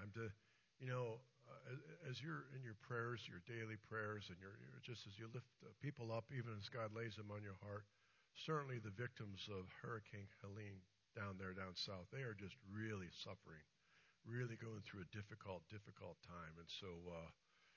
time to, as you're in your prayers, your daily prayers, and just as you lift people up, even as God lays them on your heart, certainly the victims of Hurricane Helene down south, they are just really suffering, really going through a difficult time. And so,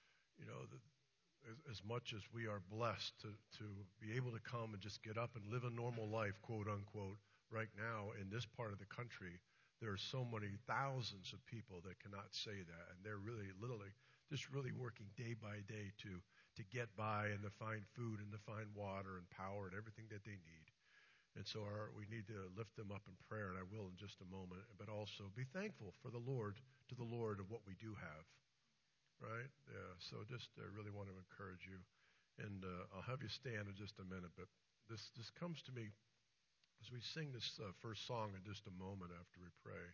as much as we are blessed to be able to come and just get up and live a normal life, quote unquote, right now in this part of the country, there are so many thousands of people that cannot say that, and they're really literally just really working day by day to get by and to find food and to find water and power and everything that they need. And so we need to lift them up in prayer, and I will in just a moment, but also be thankful for the Lord of what we do have. Right? Yeah. So just really want to encourage you. And I'll have you stand in just a minute, but this comes to me as we sing this first song in just a moment after we pray.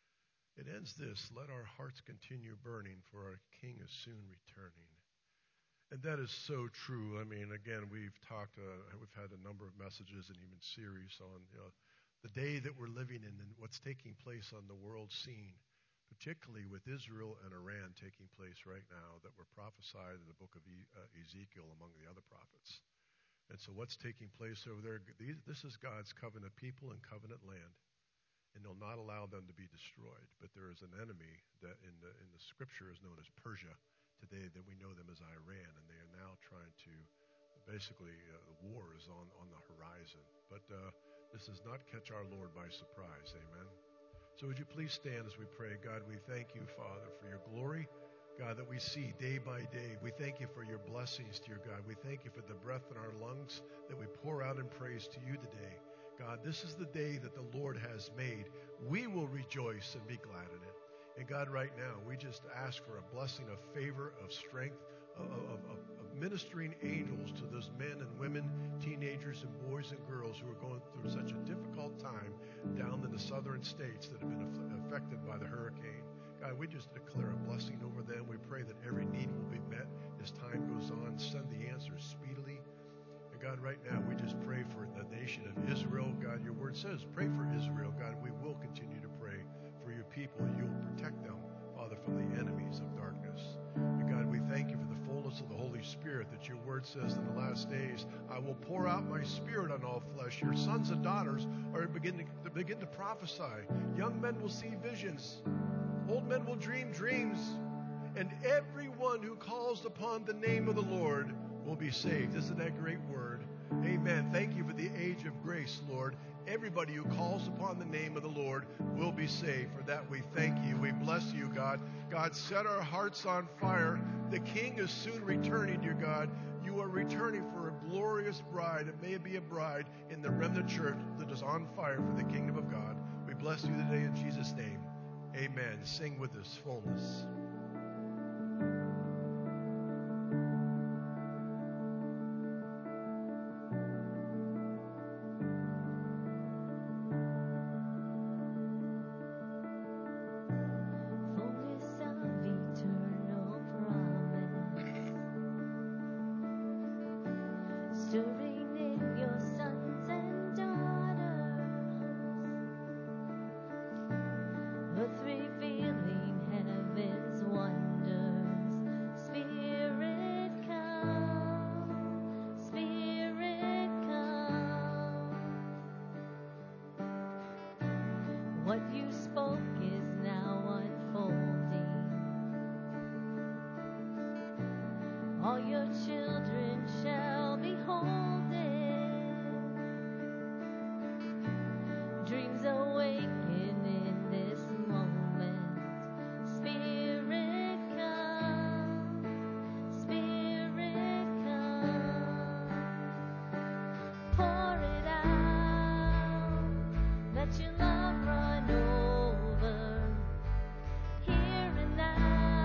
It ends this: let our hearts continue burning, for our King is soon returning. And that is so true. I mean, again, we've had a number of messages and even series on the day that we're living in and what's taking place on the world scene, particularly with Israel and Iran taking place right now that were prophesied in the book of Ezekiel among the other prophets. And so what's taking place over there, this is God's covenant people and covenant land, and He'll not allow them to be destroyed. But there is an enemy that in the scripture is known as Persia today, that we know them as Iran, and they are now trying to, basically, war is on the horizon. But this does not catch our Lord by surprise. Amen. So would you please stand as we pray. God, we thank you, Father, for your glory, God, that we see day by day. We thank you for your blessings, dear God. We thank you for the breath in our lungs that we pour out in praise to you today. God, this is the day that the Lord has made. We will rejoice and be glad in it. And God, right now, we just ask for a blessing of favor, of strength, of ministering angels to those men and women, teenagers and boys and girls who are going through such a difficult time down in the southern states that have been affected by the hurricane. God, we just declare a blessing over them. We pray that every need will be met as time goes on. Send the answers speedily. And God, right now, we just pray for the nation of Israel. God, your word says, pray for Israel. God, we will continue to pray for your people. You'll protect them, Father, from the enemies of darkness. And God, we thank you for the fullness of the Holy Spirit, that your word says in the last days, I will pour out my spirit on all flesh. Your sons and daughters are begin to prophesy. Young men will see visions. Old men will dream dreams. And everyone who calls upon the name of the Lord will be saved. Isn't that a great word? Amen. Thank you for the age of grace, Lord. Everybody who calls upon the name of the Lord will be saved. For that we thank you. We bless you, God. God, set our hearts on fire. The King is soon returning, dear God. You are returning for a glorious bride. It may be a bride in the remnant church that is on fire for the kingdom of God. We bless you today in Jesus' name. Amen. Sing with us, fullness.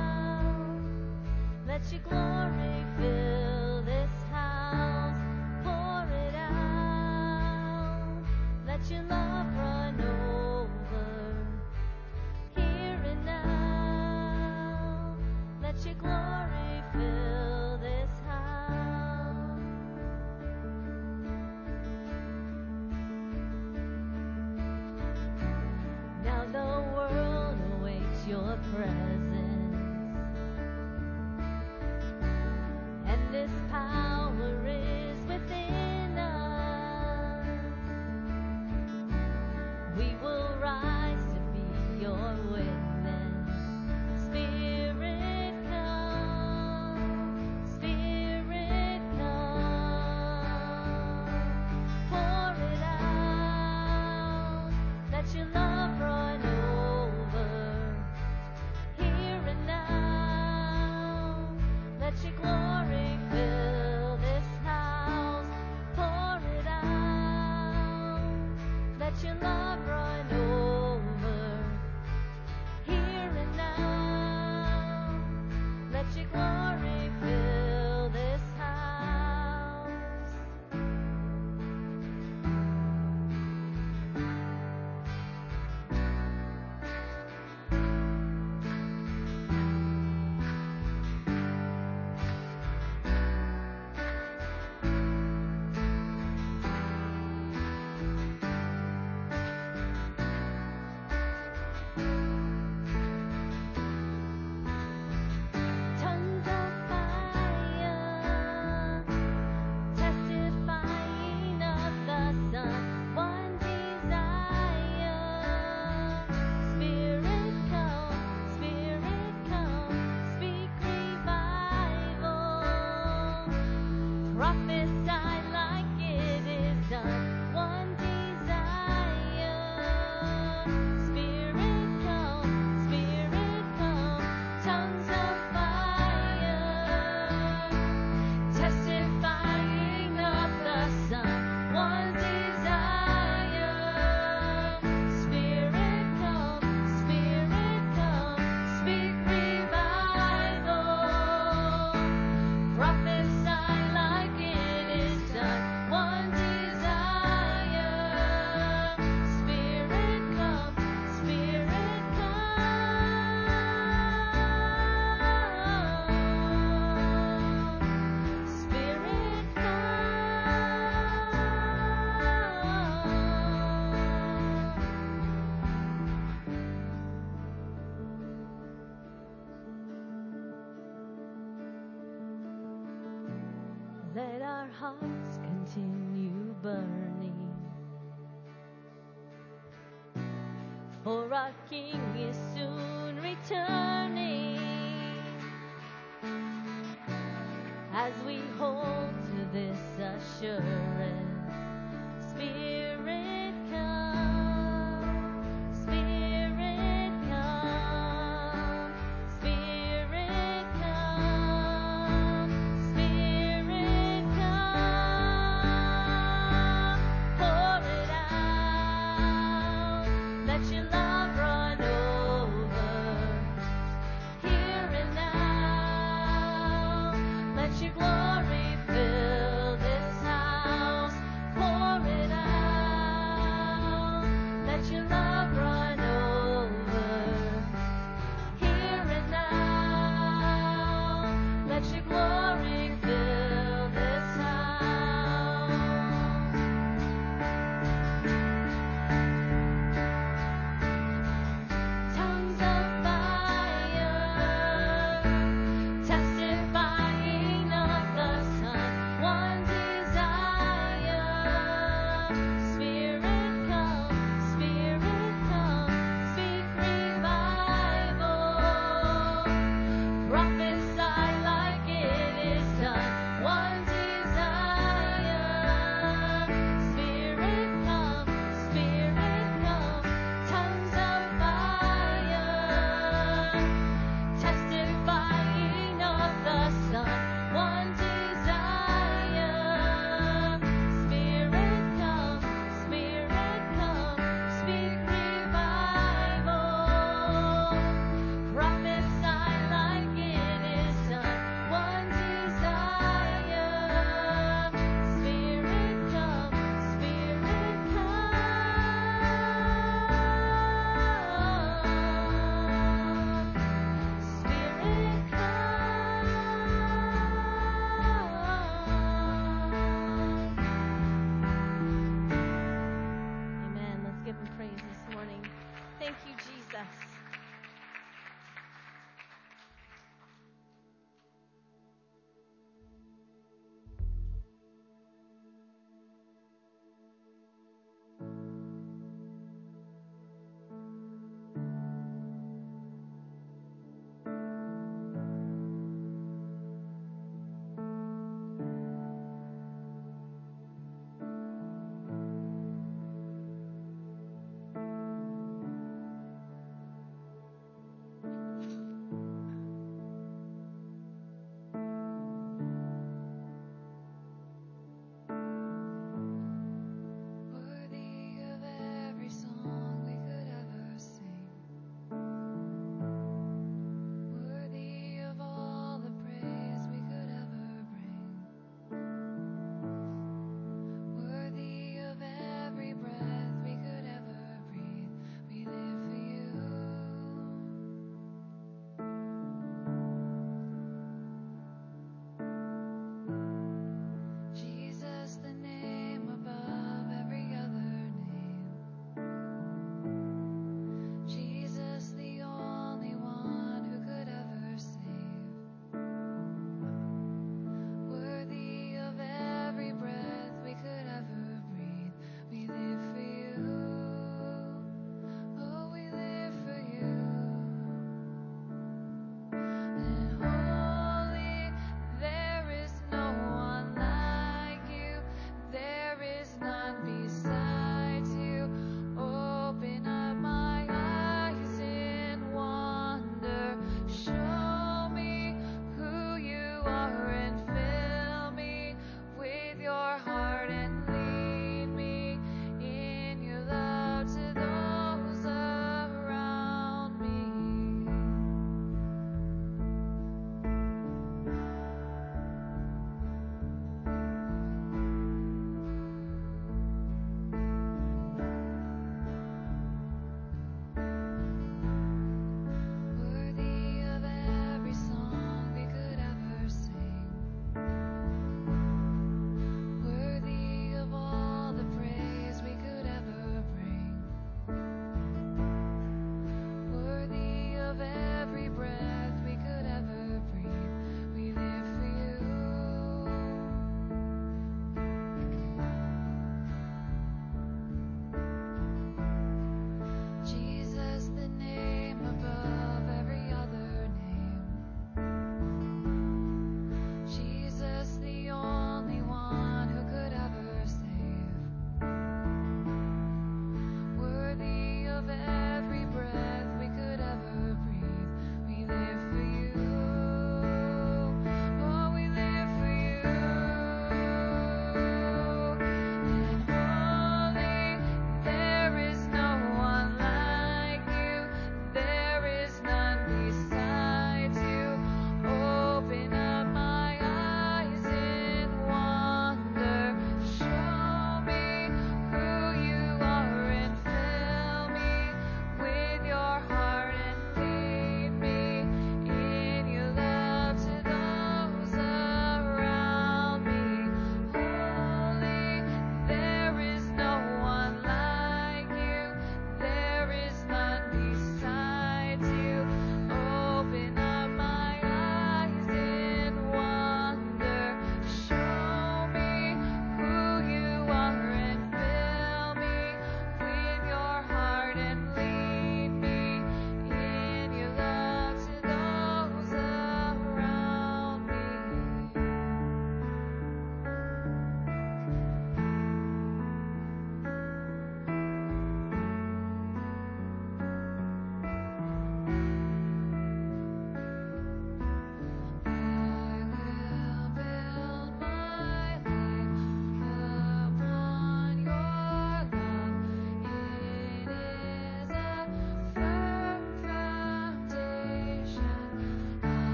Let your glory fill this house. our hearts continue burning, for our King is soon returning. As we hold to this assurance, Spirit come, Spirit come, Spirit come, Spirit come. Pour it out, let your love run over, here and now. Let your glory fill this house. Pour it out.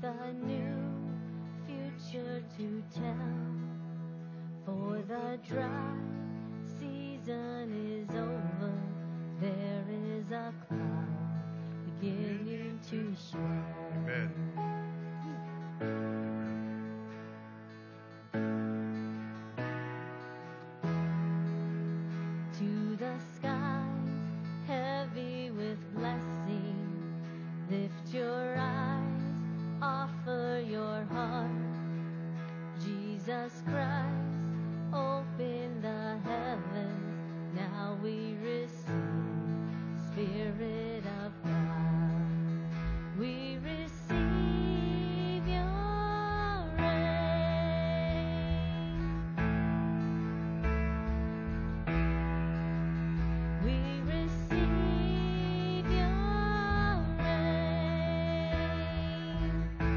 a new future to tell. For the dry season is over, there is a cloud beginning to swell. Amen. To the skies, heavy with blessing, lift your eyes, offer your heart. Jesus Christ, open the heavens, now we receive Spirit of God. We receive your reign. We receive your reign.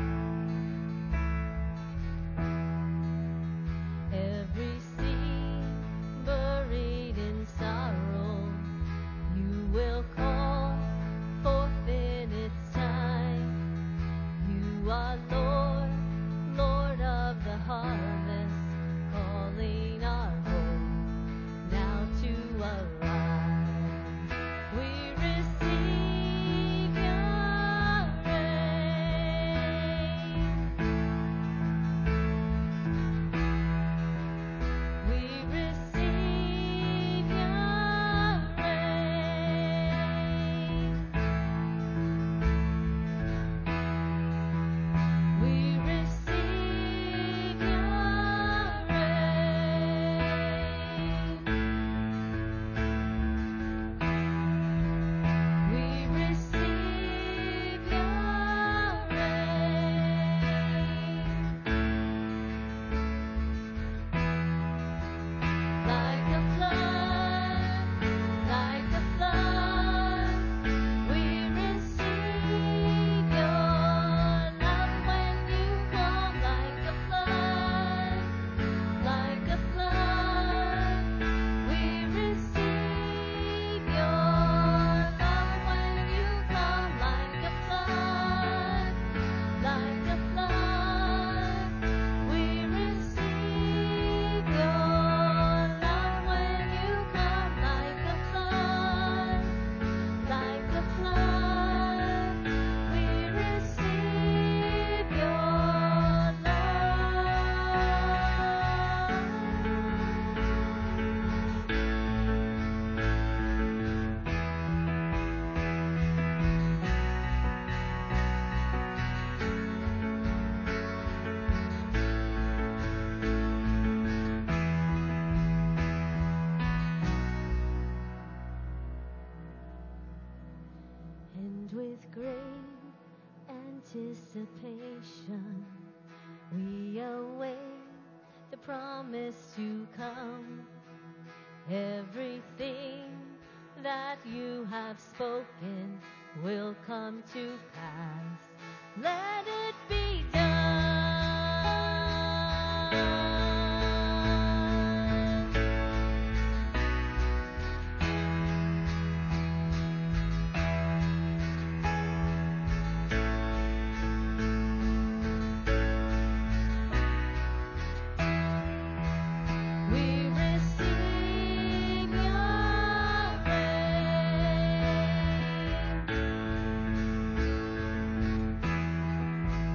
Every sea buried in sorrow, you will call forth in its time. You are Lord, Lord of the harvest, calling our hope now to arise. We receive your reign. We receive your reign. We receive your reign. We receive your reign. Like a flood, we receive your love when you come. Like a flood, we receive your love when you come. Like a flood, we receive your love when you come. Like a flood, we receive your And with great anticipation, we await the promise to come. Everything that you have spoken will come to pass. Let it be done. We receive your reign.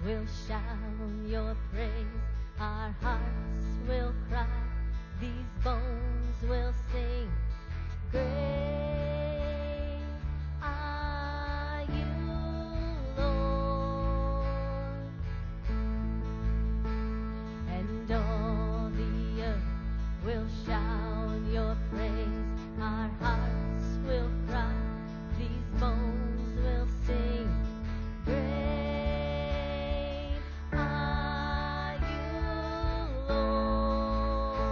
will shout your praise. Our hearts will cry. These bones will sing. Great are you, Lord. And all the earth will shout your praise. Our hearts will cry. These bones will sing. Great are you, Lord.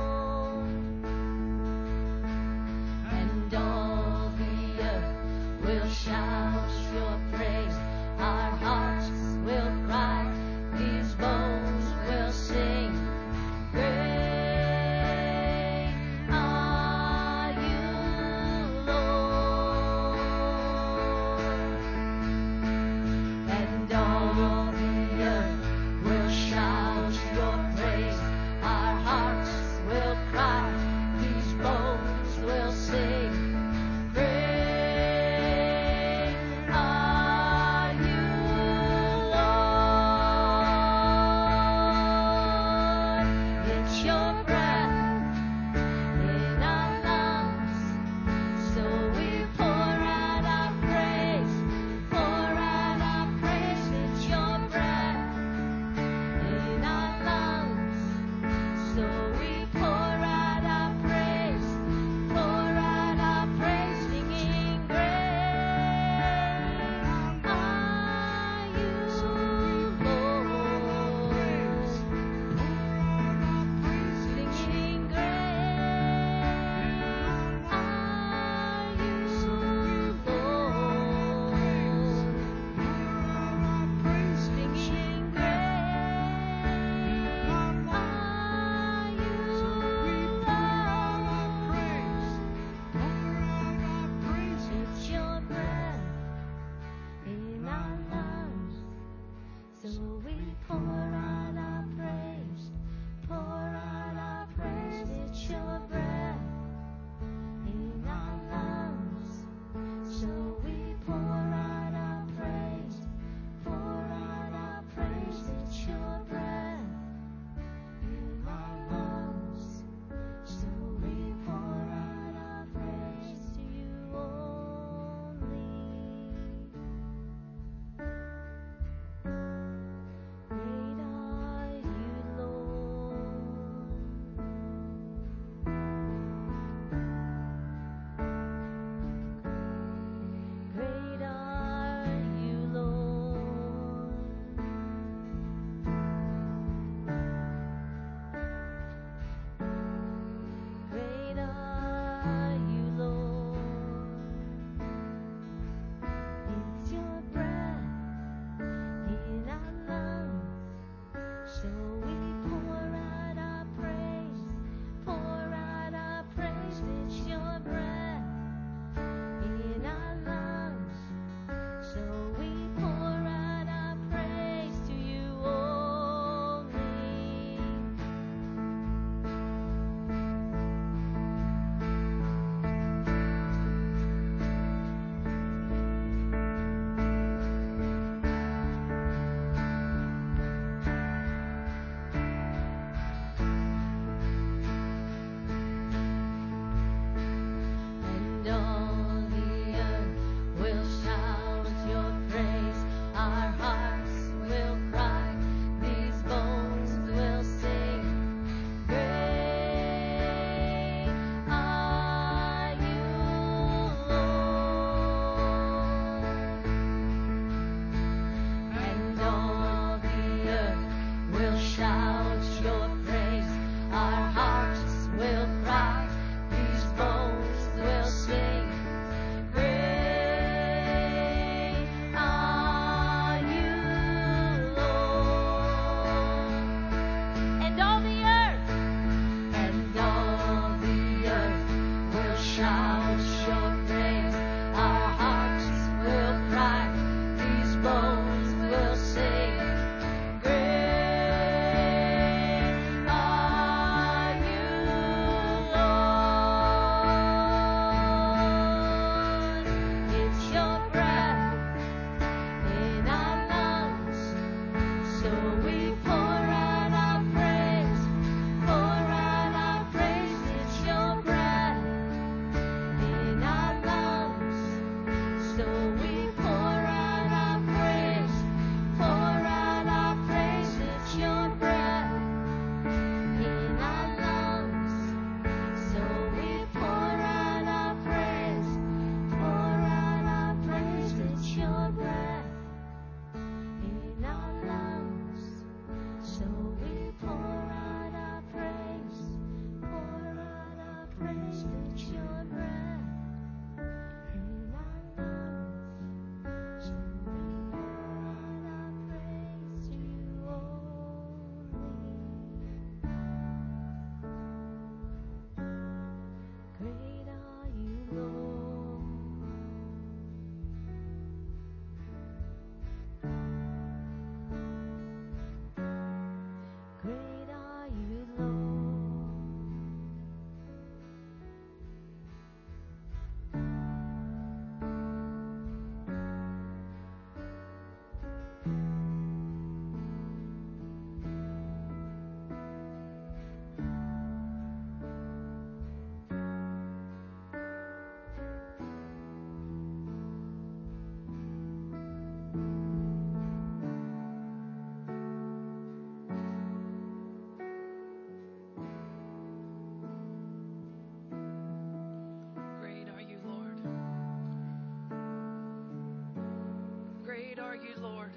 you, Lord.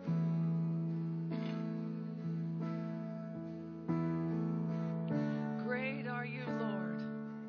Great are you, Lord.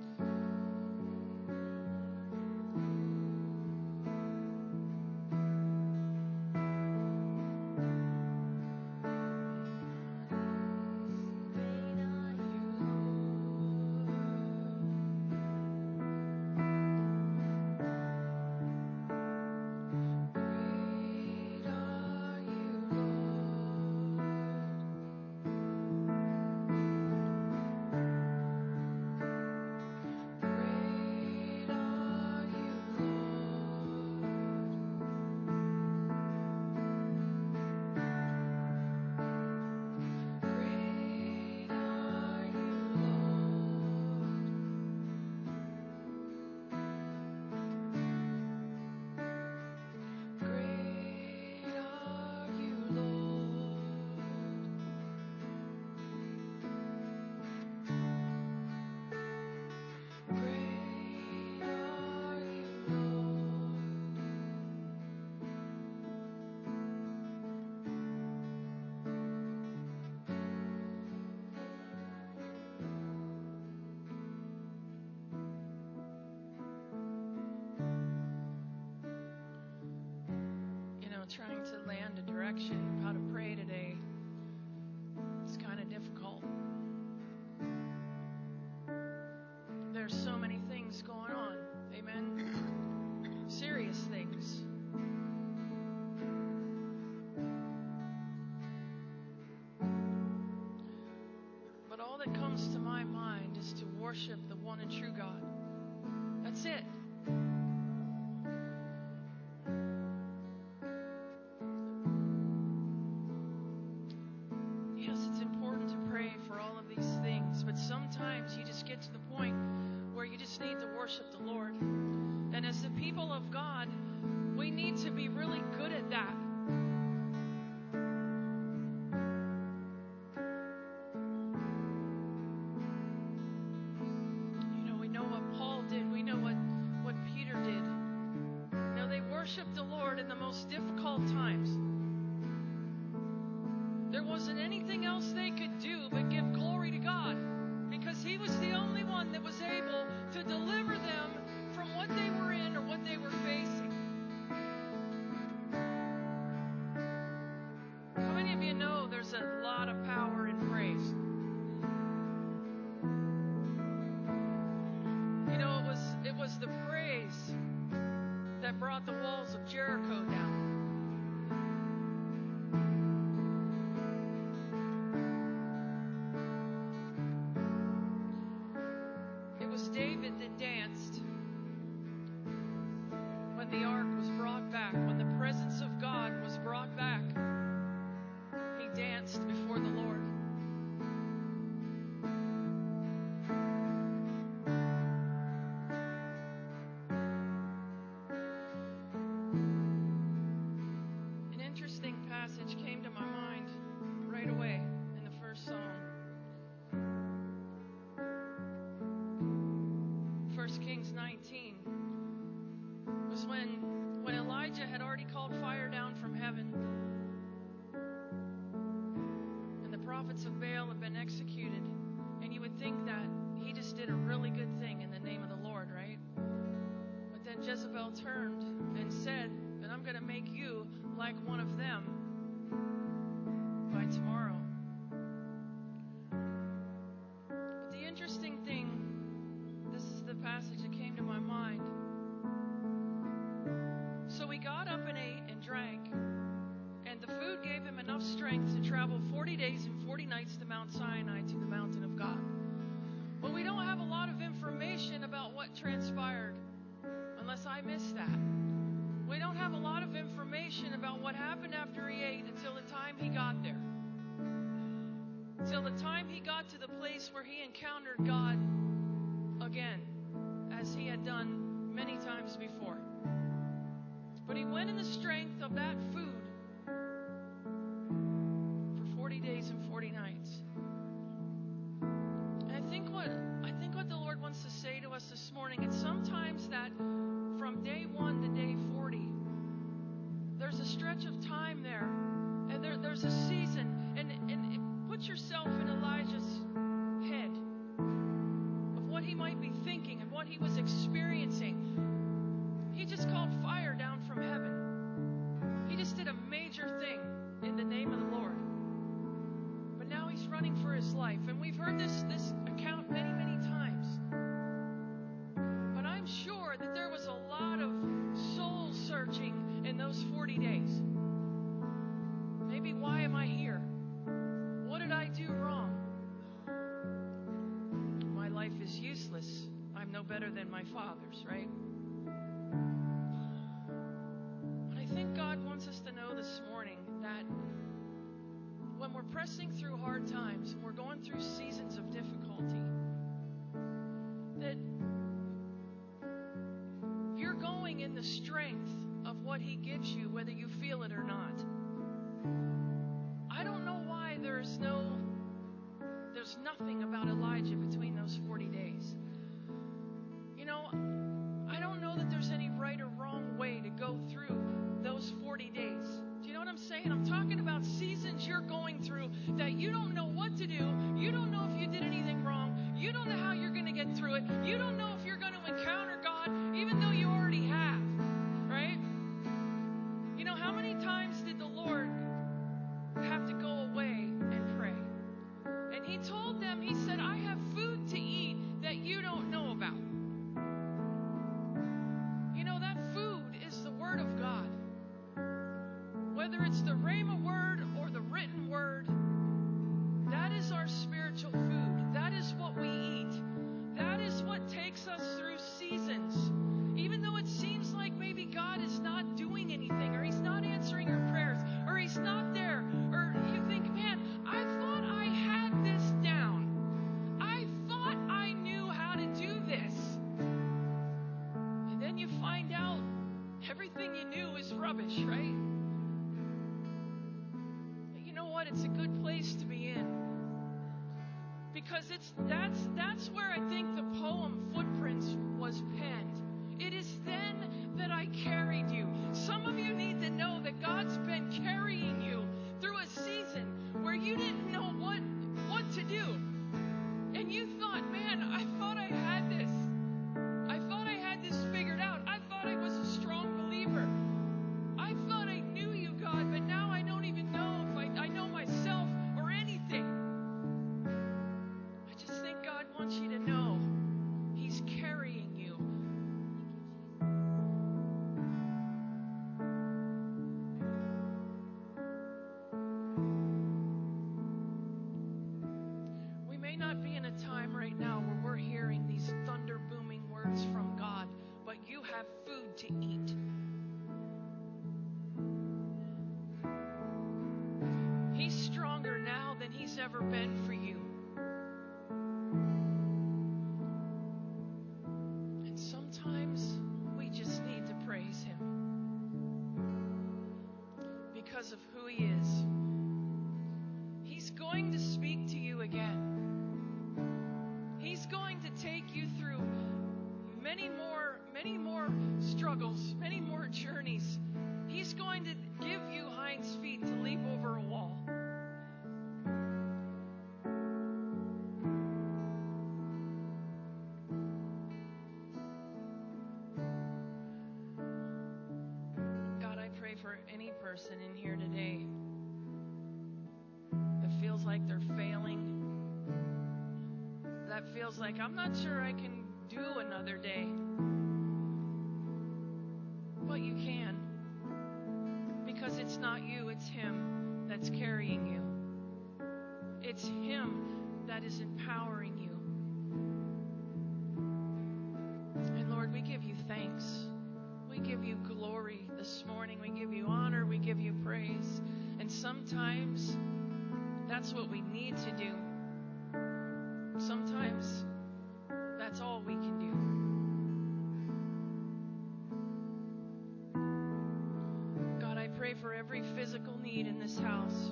Trying to land a direction of how to pray today, it's kind of difficult. There's so many things going on. Amen. Serious things. But all that comes to my mind is to worship the one and true God. That's it. Sometimes you just get to the point where you just need to worship the Lord. And as the people of God, we need to be really good at that. We know what Paul did. We know what Peter did. They worshiped the Lord in the most difficult times. There wasn't anything else they could do but give glory to God. Because He was the only one that was able to deliver them from what they were in or what they were facing. How many of you know there's a lot of power in praise? It was the praise that brought the walls of Jericho down. David that danced when the ark was brought back, when the presence of God was brought back. He danced before the Lord. An interesting passage came to my mind right away in the first song. 1 Kings 19 was when Elijah had already called fire down from heaven and the prophets of Baal had been executed, and you would think that he just did a really good thing in the name of the Lord, right? But then Jezebel turned and said that I'm going to make you like one of them by tomorrow. But the interesting thing, this is the passage that came to my mind. So he got up and ate and drank, and the food gave him enough strength to travel 40 days and 40 nights to Mount Sinai, to the mountain of God. But we don't have a lot of information about what transpired, unless I missed that. We don't have a lot of information about what happened after he ate until the time he got there. Until the time he got to the place where he encountered God again, as he had done many times before. But he went in the strength of that food for 40 days and 40 nights. And I think what the Lord wants to say to us this morning, it's sometimes that from day 1 to day 40, there's a stretch of time might be thinking and what he was experiencing, he just called fire down from heaven. He just did a major thing in the name of the Lord. But now he's running for his life. And we've heard this account many, many times. But I'm sure that there was a lot of soul searching in those 40 days. Maybe, why am I here? What did I do wrong? My life is useless. I'm no better than my father's, right? But I think God wants us to know this morning that when we're pressing through hard times, and we're going through seasons of difficulty, that you're going in the strength of what He gives you, whether you feel it or not. I don't know why there's nothing about Elijah between those 40 days. You know, I don't know that there's any right or wrong way to go through those 40 days. Do you know what I'm saying? I'm talking about seasons you're going through that you don't know what to do. You don't know if you did anything wrong. You don't know how you're going to get through it. You don't know if you're going to encounter God, even though you already have. Right? You know, how many times did the Lord have to go away and pray? And He told them, He said, I have food to eat that you don't know about. You know, that food is the Word of God. Whether it's the Rhema word or the written word, that is our spiritual food. That is what we eat. That is what takes us through seasons. Even though it seems like maybe God is not doing anything, or He's not answering your prayers, or He's not there, or you think, man, I thought I had this down. I thought I knew how to do this. And then you find out everything you knew is rubbish, right? You know what? It's a good place to be in. Because that's where I think the poem Footprints was penned. It is then that I carried you. Some of you need to know that God's been carrying you through a season where you didn't know what to do. And you thought, man, I thought I had this. I thought I had this figured out. I thought I was a strong believer. I thought I knew you, God, but now I don't even know if I know myself or anything. I just think God wants you to know He's carrying you. We may not be in a time right now where we're hearing these thunder booming words from God, but you have food to eat. He's stronger now than He's ever been for you. And sometimes we just need to praise Him because of who He is. He's going to speak to you again. He's going to take you through many more struggles, many more journeys. He's going to give you hinds feet to leap over a wall. God, I pray for any person in here today that feels like they're failing, that feels like, I'm not sure I can do another day. But you can. Because it's not you, it's Him that's carrying you. It's Him that is empowering you. And Lord, we give you thanks. We give you glory this morning. We give you honor. We give you praise. And sometimes that's what we need to do. Sometimes that's all we can do. God, I pray for every physical need in this house.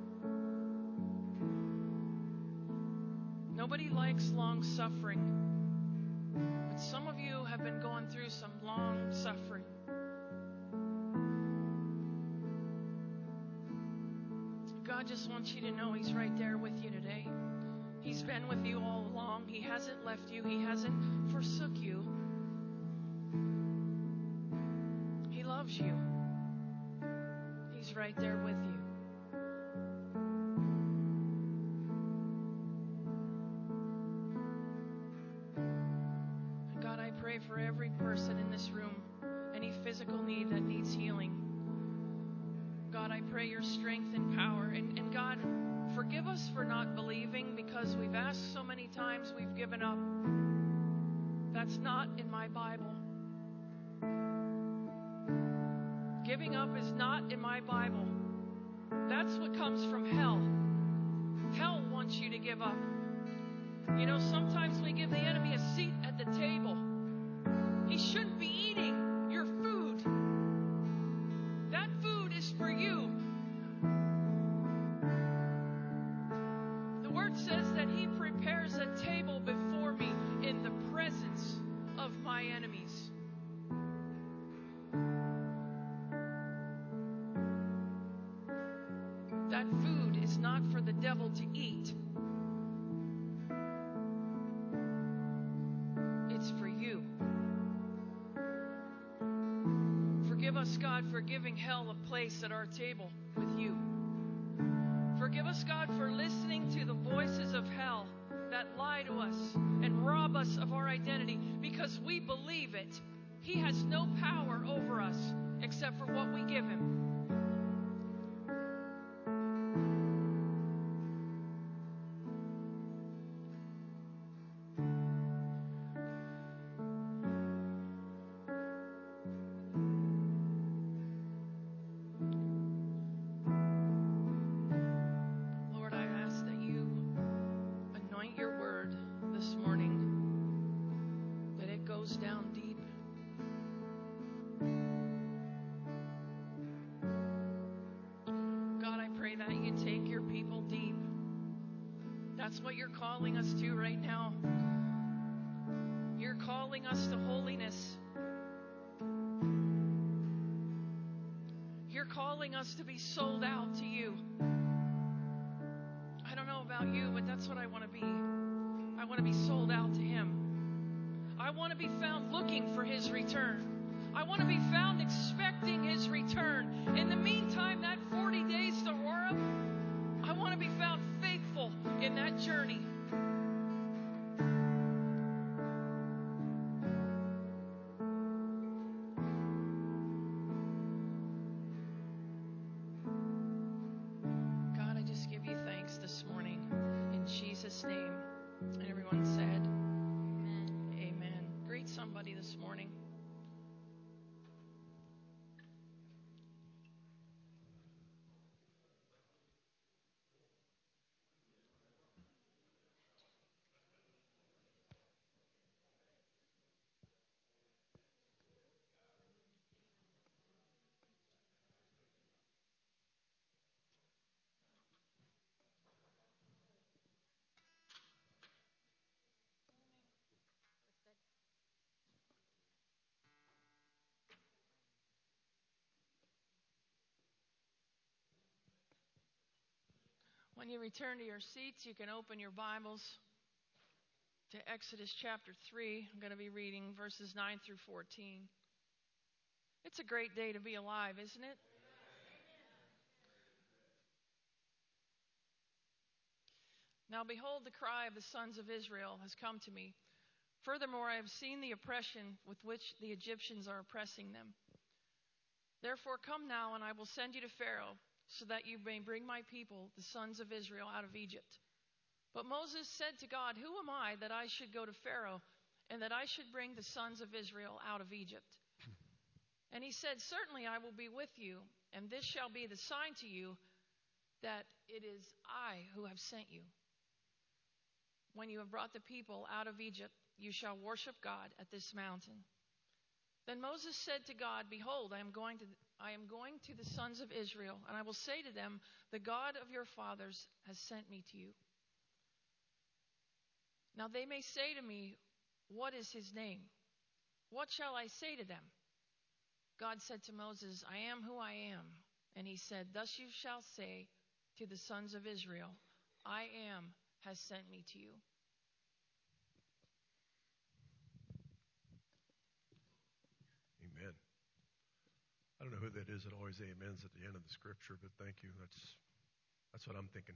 Nobody likes long suffering, but some of you have been going through some long suffering. God just wants you to know He's right there with you today. He's been with you all along. He hasn't left you. He hasn't forsook you. He loves you. He's right there with you. And God, I pray for every person in this room, any physical need that needs healing. God, I pray your strength and power. And God, forgive us for not believing because we've asked so many times we've given up. That's not in my Bible. Giving up is not in my Bible. That's what comes from hell. Hell wants you to give up. You know, sometimes we give the enemy a seat at the table. He shouldn't be eating your food. That food is for you. The word says that he prepares a table before me in the presence of my enemies. That food is not for the devil to eat. It's for you. Forgive us, God, for giving hell a place at our table with you. Forgive us, God, for listening to the voices of hell that lie to us and rob us of our identity because we believe it. He has no power over us except for what we give him. Down deep. God, I pray that you take your people deep. That's what you're calling us to right now. You're calling us to holiness. You're calling us to be sold out to you. I don't know about you, but that's what I want to be. I want to be sold out to him. I want to be found looking for his return. I want to be found expecting his return. In the meantime, that 40 days to Horeb, I want to be found faithful in that journey. God, I just give you thanks this morning. In Jesus' name. And everyone said, somebody this morning. When you return to your seats, you can open your Bibles to Exodus chapter 3. I'm going to be reading verses 9 through 14. It's a great day to be alive, isn't it? Now behold, the cry of the sons of Israel has come to me. Furthermore, I have seen the oppression with which the Egyptians are oppressing them. Therefore, come now, and I will send you to Pharaoh, so that you may bring my people, the sons of Israel, out of Egypt. But Moses said to God, who am I that I should go to Pharaoh, and that I should bring the sons of Israel out of Egypt? And he said, certainly I will be with you, and this shall be the sign to you that it is I who have sent you. When you have brought the people out of Egypt, you shall worship God at this mountain. Then Moses said to God, behold, I am going to the sons of Israel, and I will say to them, the God of your fathers has sent me to you. Now they may say to me, what is his name? What shall I say to them? God said to Moses, I am who I am. And he said, thus you shall say to the sons of Israel, I am has sent me to you. Amen. I don't know who that is that always amens at the end of the scripture, but thank you. That's what I'm thinking.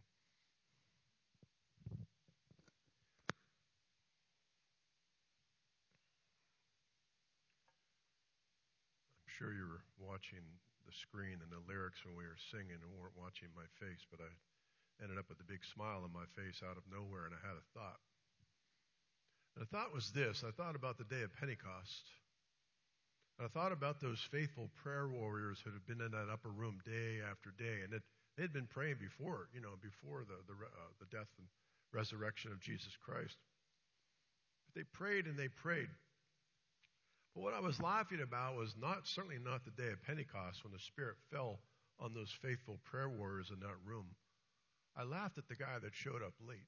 I'm sure you were watching the screen and the lyrics when we were singing and weren't watching my face, but I ended up with a big smile on my face out of nowhere, and I had a thought. And the thought was this. I thought about the day of Pentecost. And I thought about those faithful prayer warriors who had been in that upper room day after day, and they'd been praying before the death and resurrection of Jesus Christ. But they prayed and they prayed. But what I was laughing about was certainly not the day of Pentecost when the Spirit fell on those faithful prayer warriors in that room. I laughed at the guy that showed up late.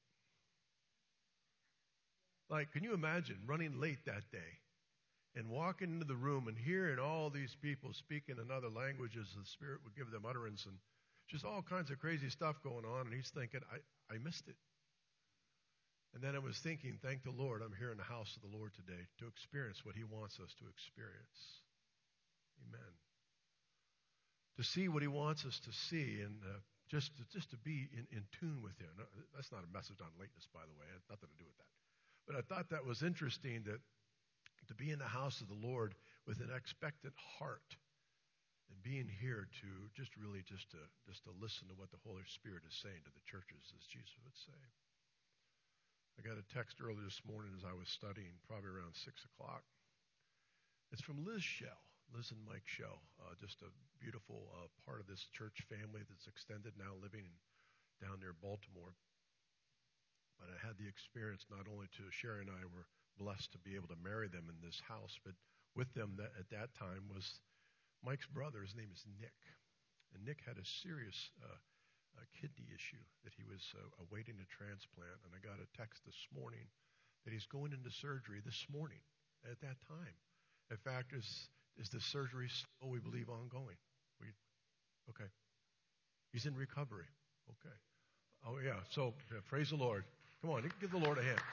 Like, can you imagine running late that day and walking into the room and hearing all these people speaking in other languages, the Spirit would give them utterance and just all kinds of crazy stuff going on, and he's thinking, I missed it. And then I was thinking, thank the Lord, I'm here in the house of the Lord today to experience what he wants us to experience. Amen. To see what he wants us to see and just to be in tune with him. That's not a message on lateness, by the way. It has nothing to do with that. But I thought that was interesting, that to be in the house of the Lord with an expectant heart and being here to just to listen to what the Holy Spirit is saying to the churches, as Jesus would say. I got a text early this morning as I was studying, probably around 6 o'clock. It's from Liz and Mike Shell, just a beautiful part of this church family that's extended now, living down near Baltimore. But I had the experience not only to Sherry and I were blessed to be able to marry them in this house, but with them at that time was Mike's brother. His name is Nick. And Nick had a serious kidney issue that he was awaiting a transplant. And I got a text this morning that he's going into surgery this morning at that time. In fact, is the surgery still, we believe, ongoing? Okay. He's in recovery. Okay. Oh, yeah. So, praise the Lord. Come on, you can give the Lord a hand.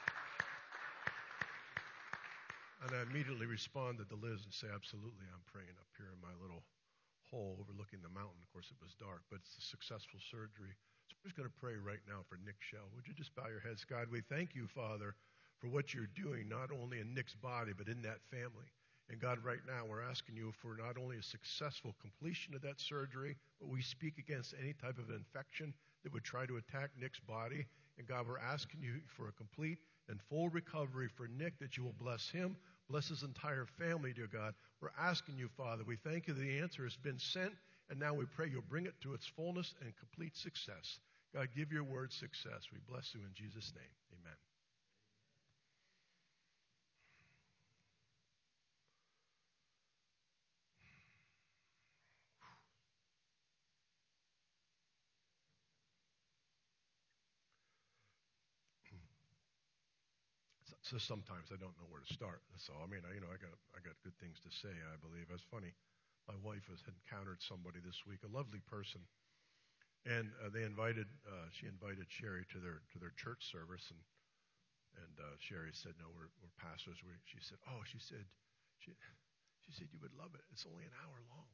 And I immediately responded to Liz and say, absolutely, I'm praying up here in my little hole overlooking the mountain. Of course, it was dark, but it's a successful surgery. So I'm just going to pray right now for Nick Shell. Would you just bow your heads? God, we thank you, Father, for what you're doing, not only in Nick's body, but in that family. And God, right now, we're asking you for not only a successful completion of that surgery, but we speak against any type of infection that would try to attack Nick's body. And God, we're asking you for a complete and full recovery for Nick, that you will bless him, bless his entire family, dear God. We're asking you, Father, we thank you the answer has been sent, and now we pray you'll bring it to its fullness and complete success. God, give your word success. We bless you in Jesus' name. Amen. So sometimes I don't know where to start. That's all. I mean, I got good things to say, I believe. It's funny. My wife has encountered somebody this week, a lovely person, and she invited Sherry to their church service, and Sherry said, "No, we're pastors." She said, "You would love it. It's only an hour long."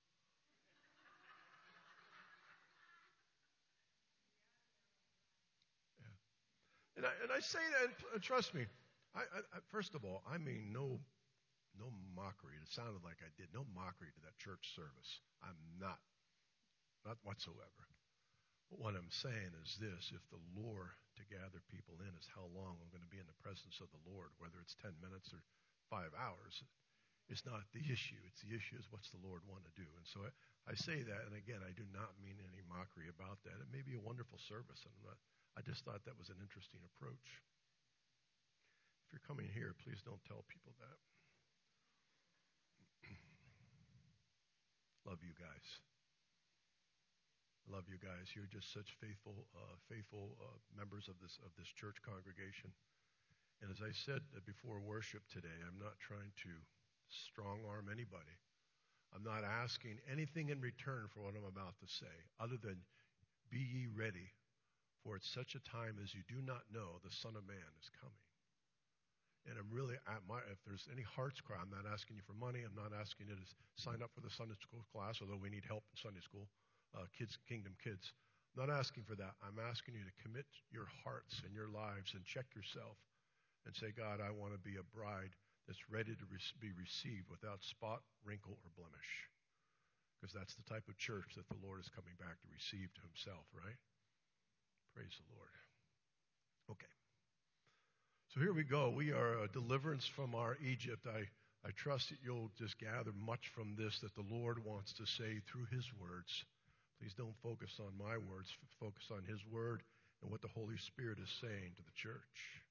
And I say that, and trust me, I first of all, I mean no mockery. It sounded like I did. No mockery to that church service. I'm not whatsoever. But what I'm saying is this: if the lure to gather people in is how long I'm going to be in the presence of the Lord, whether it's 10 minutes or 5 hours, it's not the issue. It's the issue is what's the Lord want to do. And so I say that, and again, I do not mean any mockery about that. It may be a wonderful service, and I just thought that was an interesting approach. If you're coming here, please don't tell people that. Love you guys. Love you guys. You're just such faithful members of this church congregation. And as I said before worship today, I'm not trying to strong arm anybody. I'm not asking anything in return for what I'm about to say, other than be ye ready For at such a time as you do not know, the Son of Man is coming. And I'm really, if there's any heart's cry, I'm not asking you for money. I'm not asking you to sign up for the Sunday school class, although we need help in Sunday school, Kingdom Kids. I'm not asking for that. I'm asking you to commit your hearts and your lives and check yourself and say, God, I want to be a bride that's ready to be received without spot, wrinkle, or blemish. Because that's the type of church that the Lord is coming back to receive to himself, right? Praise the Lord. Okay. So here we go. We are a deliverance from our Egypt. I trust that you'll just gather much from this that the Lord wants to say through his words. Please don't focus on my words. Focus on his word and what the Holy Spirit is saying to the church.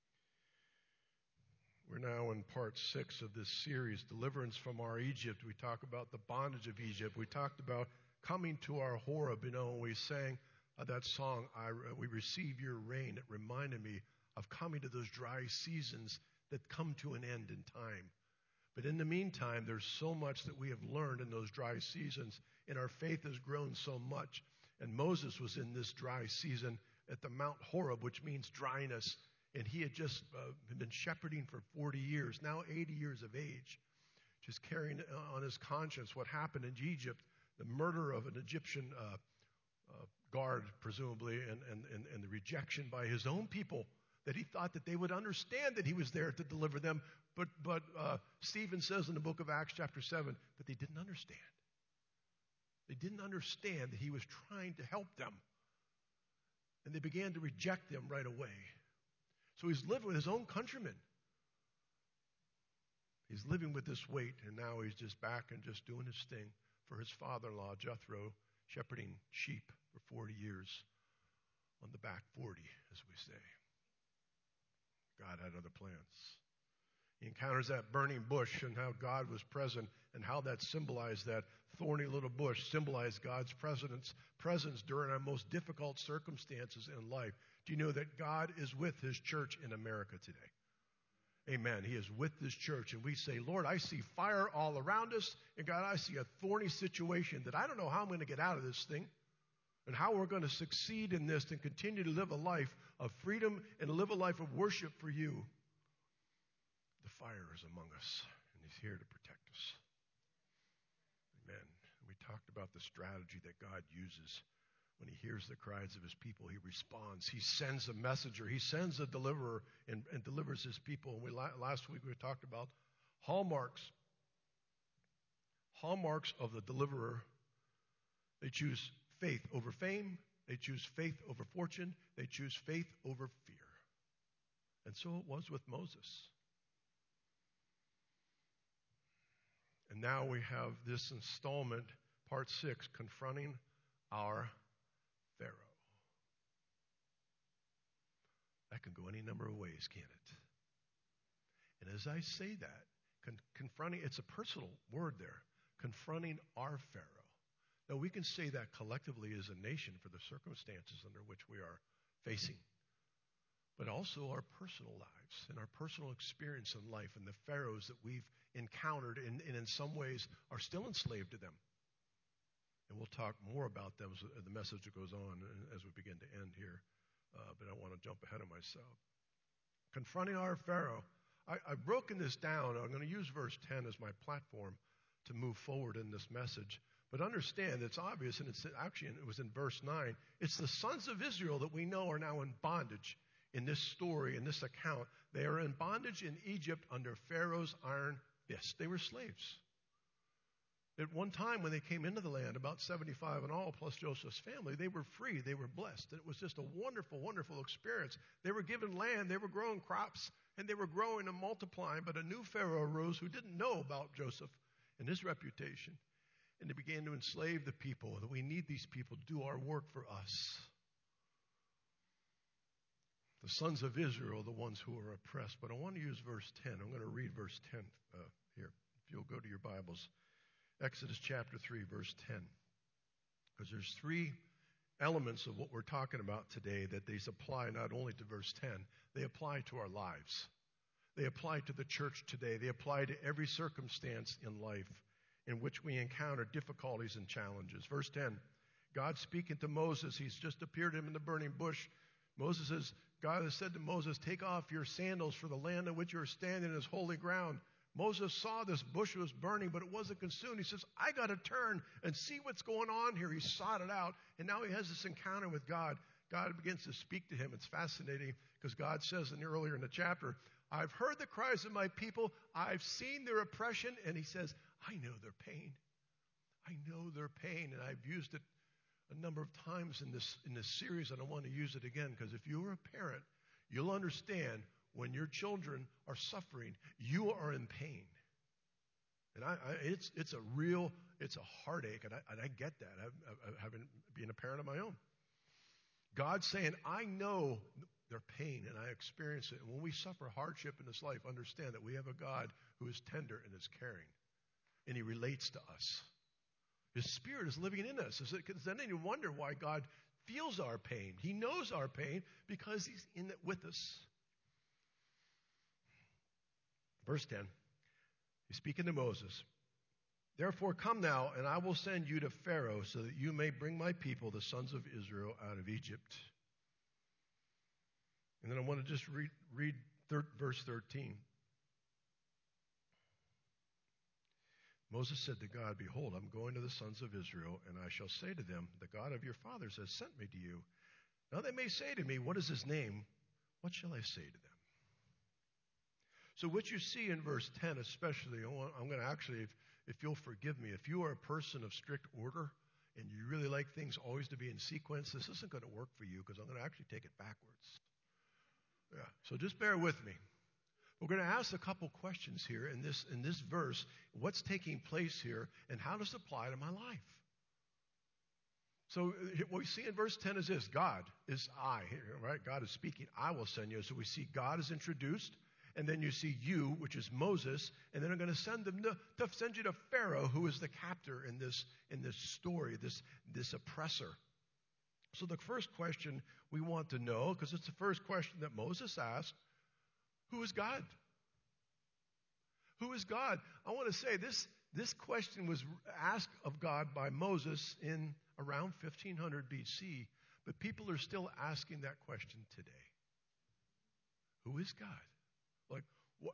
We're now in part 6 of this series, Deliverance from Our Egypt. We talk about the bondage of Egypt. We talked about coming to our Horeb. When we sang that song, We Receive Your Rain, it reminded me of coming to those dry seasons that come to an end in time. But in the meantime, there's so much that we have learned in those dry seasons, and our faith has grown so much. And Moses was in this dry season at the Mount Horeb, which means dryness. And he had just been shepherding for 40 years, now 80 years of age, just carrying on his conscience what happened in Egypt, the murder of an Egyptian guard, presumably, and the rejection by his own people, that he thought that they would understand that he was there to deliver them. But Stephen says in the book of Acts chapter 7 that they didn't understand. They didn't understand that he was trying to help them. And they began to reject him right away. So he's living with his own countrymen. He's living with this weight, and now he's just back and just doing his thing for his father-in-law, Jethro, shepherding sheep for 40 years on the back 40, as we say. God had other plans. He encounters that burning bush and how God was present and how that symbolized, that thorny little bush symbolized God's presence during our most difficult circumstances in life. Do you know that God is with his church in America today? Amen. He is with this church. And we say, Lord, I see fire all around us. And God, I see a thorny situation that I don't know how I'm going to get out of this thing and how we're going to succeed in this and continue to live a life of freedom and live a life of worship for you. The fire is among us, and he's here to protect us. Amen. We talked about the strategy that God uses. When he hears the cries of his people, he responds. He sends a messenger. He sends a deliverer and delivers his people. And last week we talked about hallmarks. Hallmarks of the deliverer. They choose faith over fame. They choose faith over fortune. They choose faith over fear. And so it was with Moses. And now we have this installment, part 6, confronting our Pharaoh. That can go any number of ways, can't it? And as I say that, confronting, it's a personal word there, confronting our Pharaoh. Now, we can say that collectively as a nation for the circumstances under which we are facing, but also our personal lives and our personal experience in life and the pharaohs that we've encountered and in some ways are still enslaved to them. And we'll talk more about them as the message goes on as we begin to end here. But I want to jump ahead of myself. Confronting our Pharaoh. I've broken this down. I'm going to use verse 10 as my platform to move forward in this message. But understand, it's obvious, and it was in verse 9. It's the sons of Israel that we know are now in bondage in this story, in this account. They are in bondage in Egypt under Pharaoh's iron fist. They were slaves. At one time when they came into the land, about 75 in all, plus Joseph's family, they were free. They were blessed. And it was just a wonderful, wonderful experience. They were given land. They were growing crops. And they were growing and multiplying. But a new Pharaoh arose who didn't know about Joseph and his reputation. And they began to enslave the people. That we need these people to do our work for us. The sons of Israel are the ones who are oppressed. But I want to use verse 10. I'm going to read verse 10 here. If you'll go to your Bibles. Exodus chapter 3, verse 10. Because there's 3 elements of what we're talking about today that these apply not only to verse 10, they apply to our lives. They apply to the church today. They apply to every circumstance in life in which we encounter difficulties and challenges. Verse 10, God speaking to Moses. He's just appeared to him in the burning bush. Moses says, God has said to Moses, take off your sandals, for the land on which you are standing is holy ground. Moses saw this bush was burning, but it wasn't consumed. He says, I got to turn and see what's going on here. He sought it out, and now he has this encounter with God. God begins to speak to him. It's fascinating because God says earlier in the chapter, I've heard the cries of my people. I've seen their oppression. And he says, I know their pain. I know their pain. And I've used it a number of times in this series, and I want to use it again because if you're a parent, you'll understand when your children are suffering, you are in pain. And it's a heartache, and I get that. Having been a parent of my own. God's saying, I know their pain, and I experience it. And when we suffer hardship in this life, understand that we have a God who is tender and is caring, and he relates to us. His Spirit is living in us. Then you wonder why God feels our pain. He knows our pain because he's in it with us. Verse 10, he's speaking to Moses. Therefore come now, and I will send you to Pharaoh so that you may bring my people, the sons of Israel, out of Egypt. And then I want to just read verse 13. Moses said to God, behold, I'm going to the sons of Israel, and I shall say to them, the God of your fathers has sent me to you. Now they may say to me, what is his name? What shall I say to them? So what you see in verse 10 especially, I'm going to actually, if you'll forgive me, if you are a person of strict order and you really like things always to be in sequence, this isn't going to work for you because I'm going to actually take it backwards. Yeah. So just bear with me. We're going to ask a couple questions here in this verse. What's taking place here and how does it apply to my life? So what we see in verse 10 is this. God is I, right? God is speaking. I will send you. So we see God is introduced. And then you see you, which is Moses, and then I'm going to send them to send you to Pharaoh, who is the captor in this story, this oppressor. So the first question we want to know, because it's the first question that Moses asked, who is God? Who is God? I want to say this question was asked of God by Moses in around 1500 BC, but people are still asking that question today. Who is God? Like, what?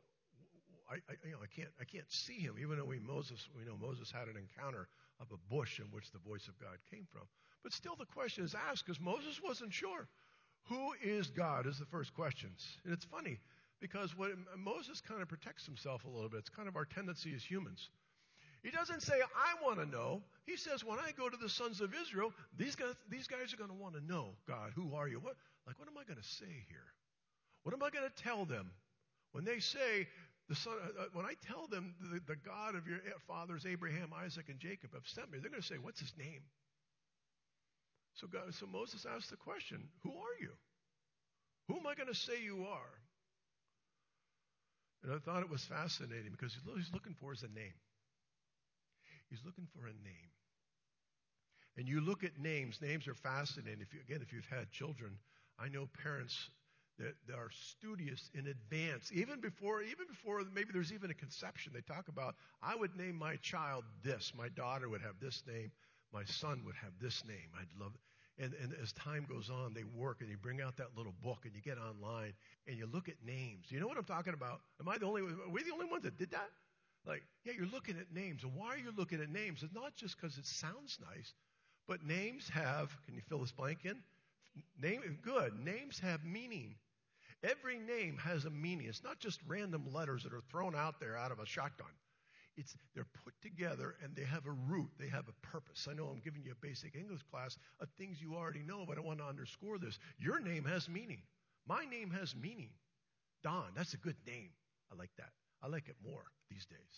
I can't see him, even though we know Moses had an encounter of a bush in which the voice of God came from. But still the question is asked because Moses wasn't sure. Who is God is the first question. And it's funny because Moses kind of protects himself a little bit. It's kind of our tendency as humans. He doesn't say, I want to know. He says, when I go to the sons of Israel, these guys are going to want to know, God, who are you? What am I going to say here? What am I going to tell them? When they say, when I tell them the God of your fathers, Abraham, Isaac, and Jacob have sent me, they're going to say, what's his name? So Moses asked the question, who are you? Who am I going to say you are? And I thought it was fascinating because he's looking for is a name. He's looking for a name. And you look at names. Names are fascinating. If you've had children, I know parents that are studious in advance, even before maybe there's even a conception. They talk about, I would name my child this. My daughter would have this name. My son would have this name. I'd love it. And as time goes on, they work and you bring out that little book and you get online and you look at names. You know what I'm talking about? Are we the only ones that did that? Like, yeah, you're looking at names. And why are you looking at names? It's not just because it sounds nice, but names have, can you fill this blank in? Names have meaning. Every name has a meaning. It's not just random letters that are thrown out there out of a shotgun. They're put together and they have a root. They have a purpose. I know I'm giving you a basic English class of things you already know, but I want to underscore this. Your name has meaning. My name has meaning. Don, that's a good name. I like that. I like it more these days.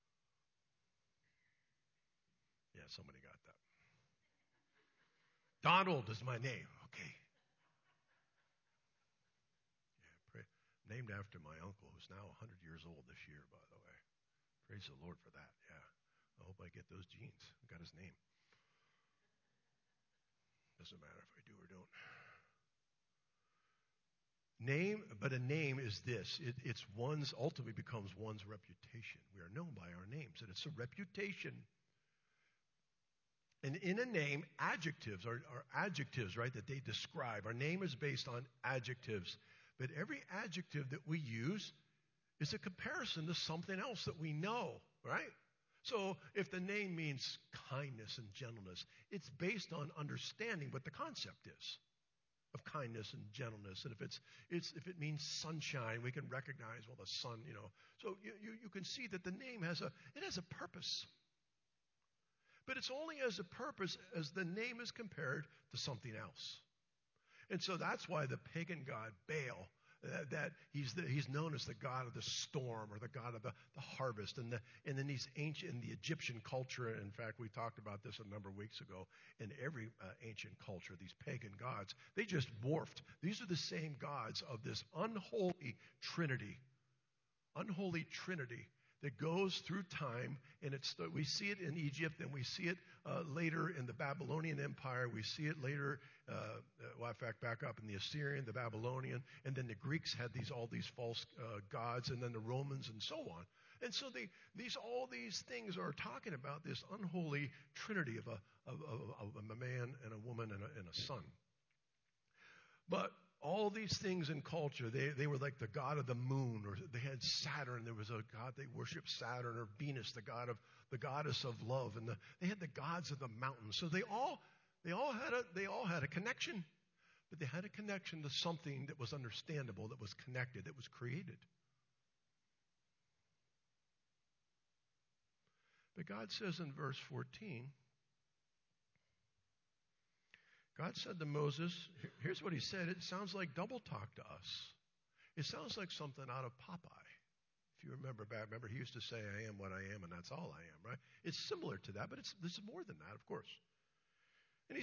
Yeah, somebody got that. Donald is my name. Okay. Named after my uncle, who's now 100 years old this year, by the way. Praise the Lord for that. Yeah. I hope I get those genes. I got his name. Doesn't matter if I do or don't. But a name is this. It's ultimately becomes one's reputation. We are known by our names, and it's a reputation. And in a name, adjectives are adjectives, right, that they describe. Our name is based on adjectives. But every adjective that we use is a comparison to something else that we know, right? So if the name means kindness and gentleness, it's based on understanding what the concept is of kindness and gentleness. And if it means sunshine, we can recognize, well, the sun, you know. So you can see that the name has a purpose. But it's only as a purpose as the name is compared to something else. And so that's why the pagan god Baal, that he's known as the god of the storm or the god of the harvest. And then these ancient, in the Egyptian culture, in fact, we talked about this a number of weeks ago, in every ancient culture, these pagan gods, they just morphed. These are the same gods of this unholy trinity that goes through time, and we see it in Egypt, and we see it later in the Babylonian Empire. We see it later, in fact, back up in the Assyrian, the Babylonian, and then the Greeks had all these false gods, and then the Romans, and so on. And so all these things are talking about this unholy trinity of a man and a woman and a son. But all these things in culture, they were like the god of the moon, or they had Saturn. There was a god they worshiped, Saturn, or Venus, the goddess of love, and they had the gods of the mountains. So they all had a connection, but they had a connection to something that was understandable, that was connected, that was created. But God says in verse 14. God said to Moses, here's what he said. It sounds like double talk to us. It sounds like something out of Popeye. If you remember back, he used to say, I am what I am, and that's all I am, right? It's similar to that, but this is more than that, of course. And he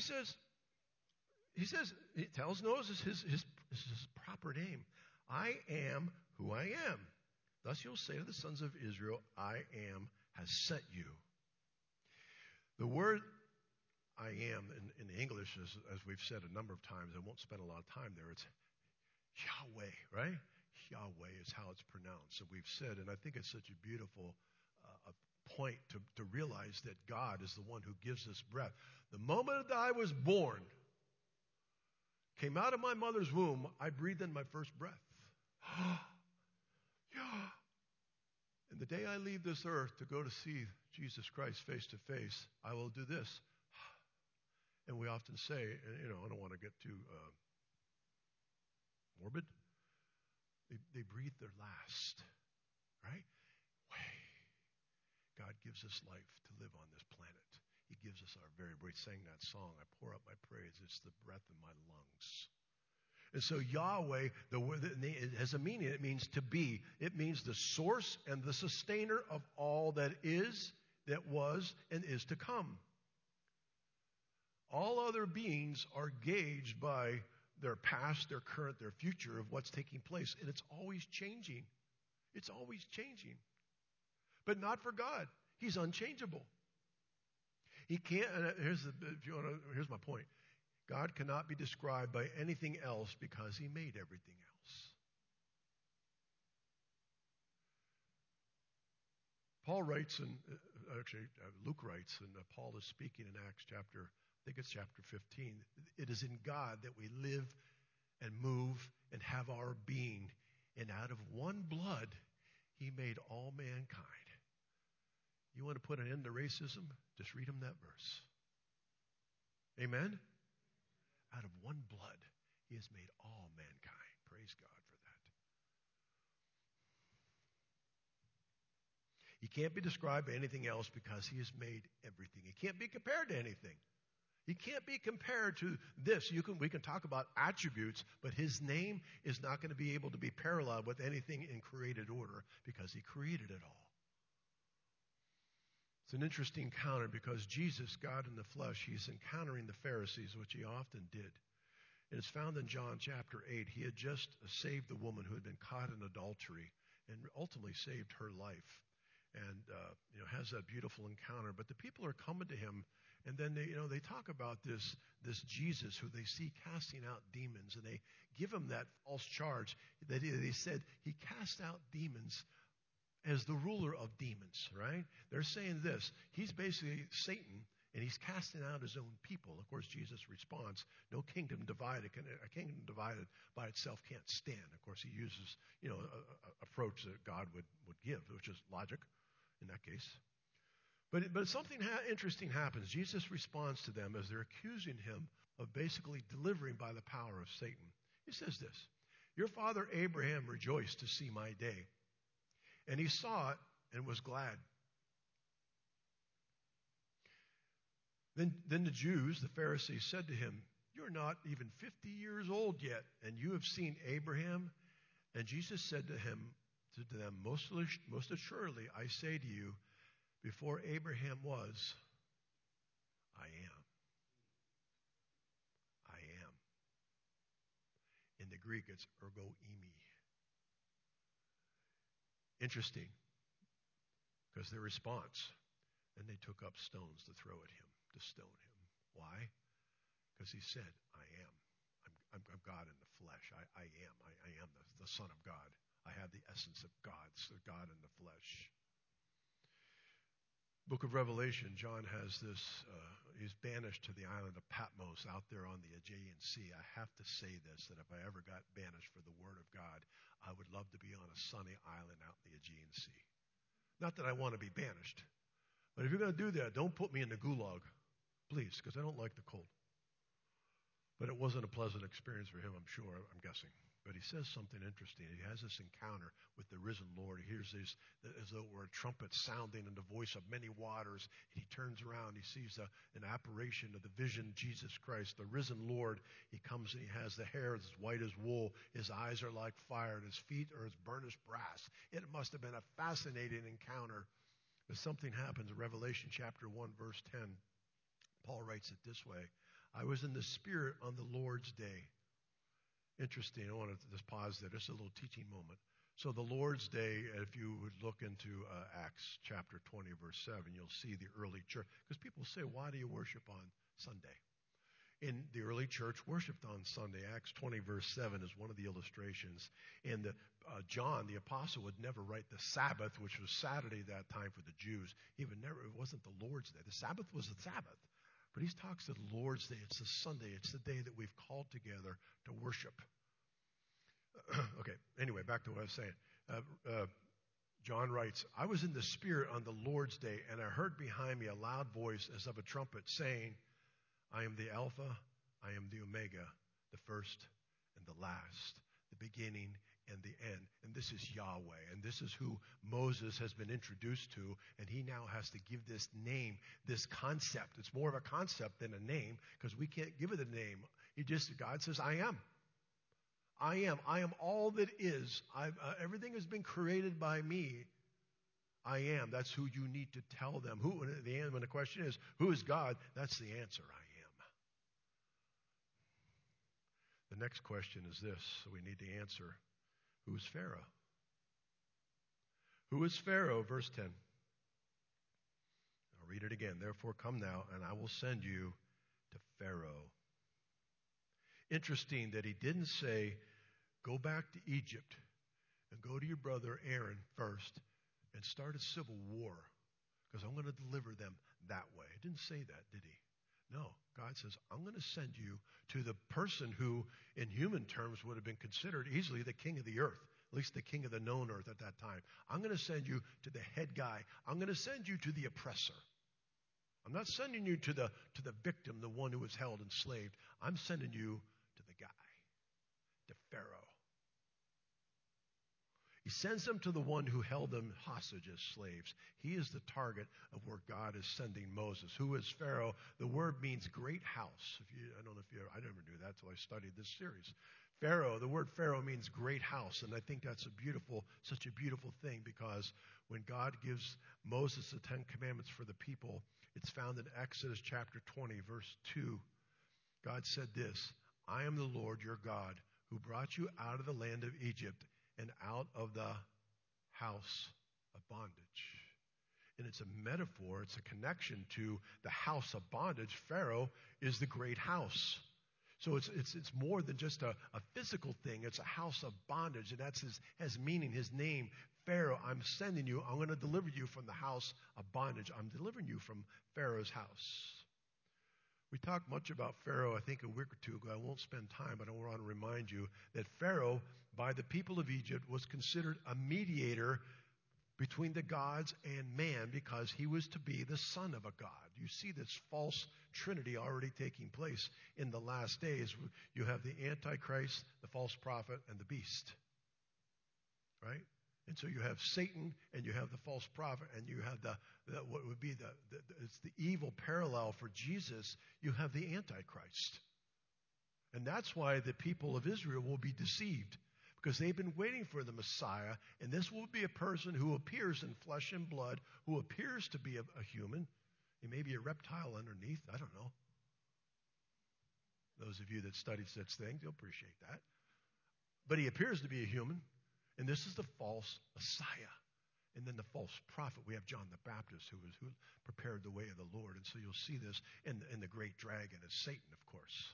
tells Moses his proper name. I am who I am. Thus you'll say to the sons of Israel, I am has sent you. The word I am in English, as we've said a number of times, I won't spend a lot of time there. It's Yahweh, right? Yahweh is how it's pronounced. So we've said, and I think it's such a beautiful point to realize that God is the one who gives us breath. The moment that I was born, came out of my mother's womb, I breathed in my first breath. Yeah. And the day I leave this earth to go to see Jesus Christ face to face, I will do this. And we often say, I don't want to get too morbid. They breathe their last, right? God gives us life to live on this planet. He gives us our very breath. We sang that song, I pour out my praise. It's the breath in my lungs. And so Yahweh, it has a meaning. It means to be. It means the source and the sustainer of all that is, that was, and is to come. All other beings are gauged by their past, their current, their future of what's taking place. And it's always changing. It's always changing. But not for God. He's unchangeable. He can't, here's my point. God cannot be described by anything else because he made everything else. Paul writes, Luke writes, and Paul is speaking in Acts chapter, I think it's chapter 15. It is in God that we live and move and have our being. And out of one blood, he made all mankind. You want to put an end to racism? Just read him that verse. Amen? Out of one blood, he has made all mankind. Praise God for that. He can't be described by anything else because he has made everything. He can't be compared to anything. He can't be compared to this. We can talk about attributes, but his name is not going to be able to be paralleled with anything in created order because he created it all. It's an interesting encounter because Jesus, God in the flesh, he's encountering the Pharisees, which he often did. And it's found in John chapter 8. He had just saved the woman who had been caught in adultery and ultimately saved her life. And has that beautiful encounter. But the people are coming to him, and then they talk about this Jesus who they see casting out demons, and they give him that false charge that they said he cast out demons as the ruler of demons, right? They're saying this. He's basically Satan, And he's casting out his own people. Of course, Jesus responds, no kingdom divided, a kingdom divided by itself can't stand. Of course, he uses, a approach that God would give, which is logic in that case. But something interesting happens. Jesus responds to them as they're accusing him of basically delivering by the power of Satan. He says this, your father Abraham rejoiced to see my day, and he saw it and was glad. Then the Jews, the Pharisees, said to him, you're not even 50 years old yet, and you have seen Abraham? And Jesus said to them, most assuredly, I say to you, before Abraham was, I am. I am. In the Greek, it's ergo eimi. Interesting, because their response, and they took up stones to throw at him, to stone him. Why? Because he said, I am. I'm God in the flesh. I am the Son of God. I have the essence of God, so God in the flesh. Book of Revelation, John has this, he's banished to the island of Patmos out there on the Aegean Sea. I have to say this, that if I ever got banished for the Word of God, I would love to be on a sunny island out in the Aegean Sea. Not that I want to be banished, but if you're going to do that, don't put me in the gulag, please, because I don't like the cold. But it wasn't a pleasant experience for him, I'm sure, I'm guessing. But he says something interesting. He has this encounter with the risen Lord. He hears this as though it were a trumpet sounding and the voice of many waters. And he turns around. He sees an apparition of the vision, Jesus Christ, the risen Lord. He comes and he has the hair as white as wool. His eyes are like fire, and his feet are as burnished brass. It must have been a fascinating encounter. But something happens in Revelation chapter 1, verse 10. Paul writes it this way. I was in the Spirit on the Lord's day. Interesting. I want to just pause there. Just a little teaching moment. So the Lord's Day, if you would look into Acts chapter 20, verse 7, you'll see the early church. Because people say, why do you worship on Sunday? In the early church worshiped on Sunday. Acts 20, verse 7 is one of the illustrations. And John, the apostle, would never write the Sabbath, which was Saturday that time for the Jews. It wasn't the Lord's Day. The Sabbath was the Sabbath. But he talks of the Lord's Day. It's the Sunday. It's the day that we've called together to worship. Okay, anyway, back to what I was saying. John writes, I was in the Spirit on the Lord's day, and I heard behind me a loud voice as of a trumpet saying, I am the Alpha, I am the Omega, the first and the last, the beginning and the end. And this is Yahweh. And this is who Moses has been introduced to. And he now has to give this name, this concept. It's more of a concept than a name, because we can't give it a name. God says, I am. I am. I am all that is. Everything has been created by me. I am. That's who you need to tell them. When the question is, who is God? That's the answer. I am. The next question is this, so we need to answer. Who is Pharaoh? Who is Pharaoh? Verse 10. I'll read it again. Therefore come now, and I will send you to Pharaoh. Interesting that he didn't say, go back to Egypt and go to your brother Aaron first and start a civil war, because I'm going to deliver them that way. He didn't say that, did he? No. God says, I'm going to send you to the person who, in human terms, would have been considered easily the king of the earth, at least the king of the known earth at that time. I'm going to send you to the head guy. I'm going to send you to the oppressor. I'm not sending you to the victim, the one who was held enslaved. I'm sending you to the guy, to Pharaoh. He sends them to the one who held them hostage as slaves. He is the target of where God is sending Moses. Who is Pharaoh? The word means great house. I never knew that until I studied this series. Pharaoh, the word Pharaoh means great house. And I think that's such a beautiful thing, because when God gives Moses the 10 Commandments for the people, it's found in Exodus chapter 20, verse 2. God said this, I am the Lord your God who brought you out of the land of Egypt and out of the house of bondage. And it's a metaphor, it's a connection to the house of bondage. Pharaoh is the great house. So it's more than just a physical thing. It's a house of bondage, and that's has meaning, his name, Pharaoh. I'm sending you, I'm going to deliver you from the house of bondage. I'm delivering you from Pharaoh's house. We talked much about Pharaoh, I think, a week or two ago. I won't spend time, but I want to remind you that Pharaoh, by the people of Egypt, was considered a mediator between the gods and man because he was to be the son of a god. You see this false trinity already taking place in the last days. You have the Antichrist, the false prophet, and the beast. Right? And so you have Satan and you have the false prophet and you have what would be it's the evil parallel for Jesus. You have the Antichrist. And that's why the people of Israel will be deceived, because they've been waiting for the Messiah, and this will be a person who appears in flesh and blood, who appears to be a human. He may be a reptile underneath. I don't know. Those of you that study such things, you'll appreciate that. But he appears to be a human, and this is the false Messiah. And then the false prophet, we have John the Baptist, who prepared the way of the Lord. And so you'll see this in the great dragon is Satan, of course.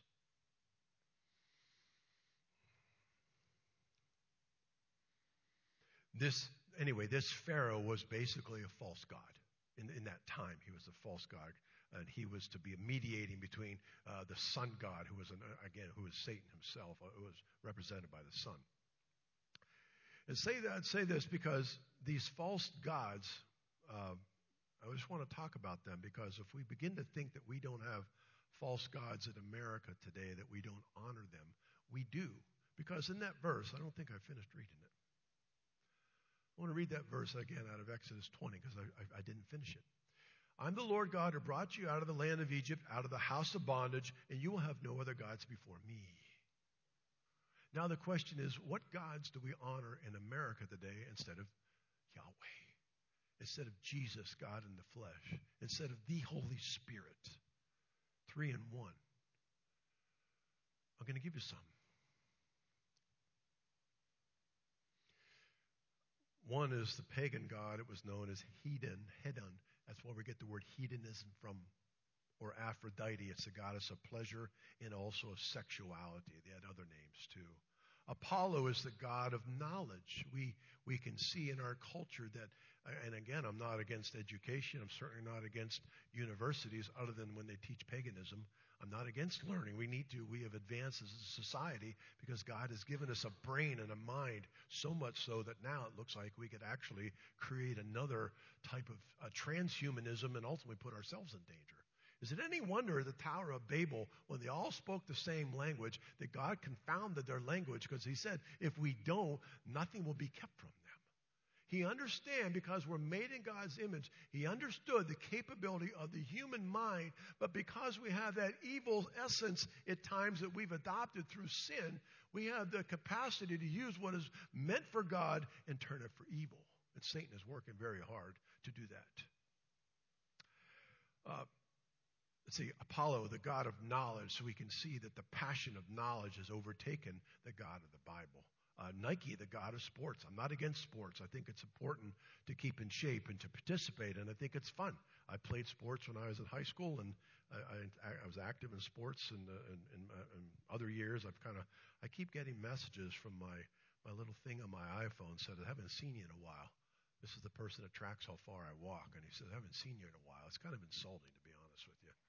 This Pharaoh was basically a false god. In that time, he was a false god, and he was to be mediating between the sun god, who was Satan himself, who was represented by the sun. And say this because these false gods, I just want to talk about them, because if we begin to think that we don't have false gods in America today, that we don't honor them, we do. Because in that verse, I don't think I finished reading it. I want to read that verse again out of Exodus 20 because I didn't finish it. I'm the Lord God who brought you out of the land of Egypt, out of the house of bondage, and you will have no other gods before me. Now the question is, what gods do we honor in America today instead of Yahweh? Instead of Jesus, God in the flesh? Instead of the Holy Spirit? 3 in 1. I'm going to give you some. One is the pagan god. It was known as Hedon. That's where we get the word hedonism from, or Aphrodite. It's the goddess of pleasure and also of sexuality. They had other names too. Apollo is the god of knowledge. We can see in our culture that, and again, I'm not against education. I'm certainly not against universities other than when they teach paganism. I'm not against learning. We have advanced as a society because God has given us a brain and a mind, so much so that now it looks like we could actually create another type of transhumanism and ultimately put ourselves in danger. Is it any wonder at the Tower of Babel, when they all spoke the same language, that God confounded their language because he said, if we don't, nothing will be kept from them. He understands, because we're made in God's image, he understood the capability of the human mind, but because we have that evil essence at times that we've adopted through sin, we have the capacity to use what is meant for God and turn it for evil. And Satan is working very hard to do that. Let's see, Apollo, the god of knowledge, so we can see that the passion of knowledge has overtaken the God of the Bible. Nike, the god of sports. I'm not against sports. I think it's important to keep in shape and to participate, and I think it's fun. I played sports when I was in high school, and I was active in sports, and in other years I keep getting messages from my little thing on my iPhone said, I haven't seen you in a while. This is the person that tracks how far I walk, and he says, I haven't seen you in a while. It's kind of insulting, to be honest with you.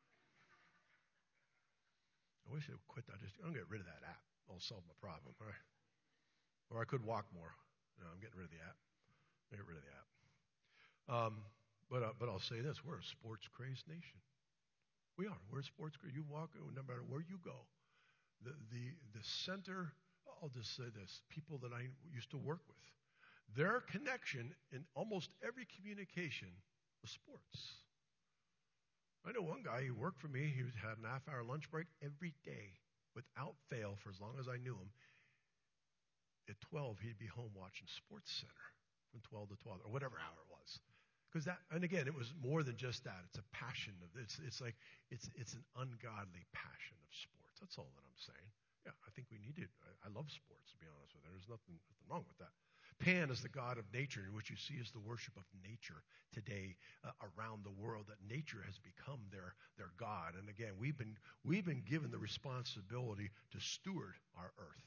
I wish they would quit that. I'm going to get rid of that app. I'll solve my problem. All right. Or I could walk more. No, I'm getting rid of the app. I'm getting rid of the app. But I'll say this. We're a sports-crazed nation. We are. We're a sports-crazed. You walk, no matter where you go. The center, I'll just say this, people that I used to work with, their connection in almost every communication was sports. I know one guy who worked for me. He had an half-hour lunch break every day without fail for as long as I knew him. At 12, he'd be home watching Sports Center from 12 to 12 or whatever hour it was. And again, it was more than just that. It's a passion of it's an ungodly passion of sports. That's all that I'm saying. Yeah, I think we need it. I love sports, to be honest with you. There's nothing wrong with that. Pan is the god of nature, and what you see is the worship of nature today around the world, that nature has become their god. And again, we've been given the responsibility to steward our earth.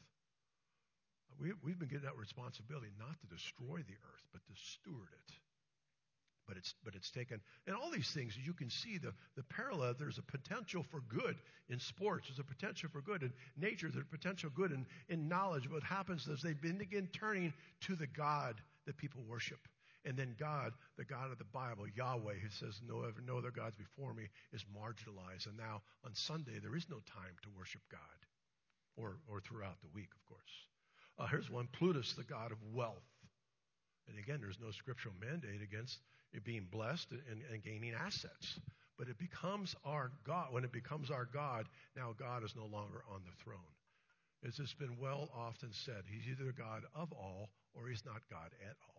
We've been given that responsibility not to destroy the earth, but to steward it. But but it's taken. And all these things, you can see the parallel. There's a potential for good in sports. There's a potential for good in nature. There's a potential good in knowledge. What happens is they begin turning to the God that people worship. And then God, the God of the Bible, Yahweh, who says no other gods before me, is marginalized. And now on Sunday, there is no time to worship God, or throughout the week, of course. Here's one, Plutus, the god of wealth. And again, there's no scriptural mandate against it being blessed and gaining assets. But it becomes our God. When it becomes our God, now God is no longer on the throne. As it's been well often said, he's either God of all or he's not God at all.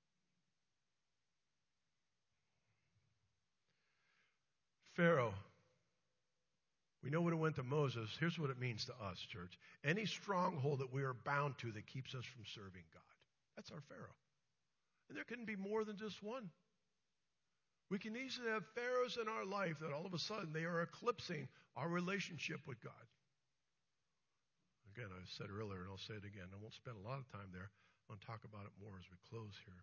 Pharaoh. We know when it went to Moses. Here's what it means to us, church. Any stronghold that we are bound to that keeps us from serving God. That's our Pharaoh. And there can be more than just one. We can easily have pharaohs in our life that all of a sudden they are eclipsing our relationship with God. Again, I said earlier, and I'll say it again. I won't spend a lot of time there. I'll talk about it more as we close here.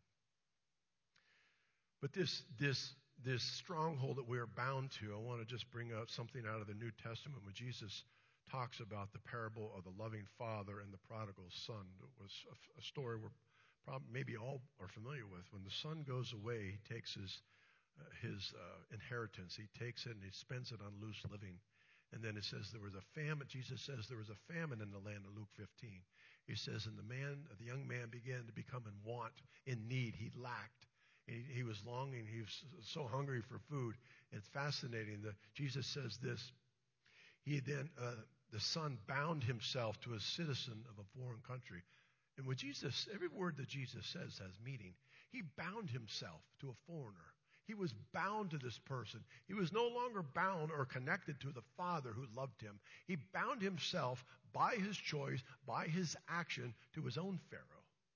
But this stronghold that we are bound to, I want to just bring up something out of the New Testament when Jesus talks about the parable of the loving father and the prodigal son. It was a story we're maybe all are familiar with. When the son goes away, he takes his inheritance. He takes it and he spends it on loose living. And then it says there was a famine. Jesus says there was a famine in the land of Luke 15. He says, and the young man began to become in want, in need. He lacked. He was longing. He was so hungry for food. It's fascinating. Jesus says this. He then, the son bound himself to a citizen of a foreign country. And when every word that Jesus says has meaning. He bound himself to a foreigner. He was bound to this person. He was no longer bound or connected to the Father who loved him. He bound himself by his choice, by his action, to his own Pharaoh.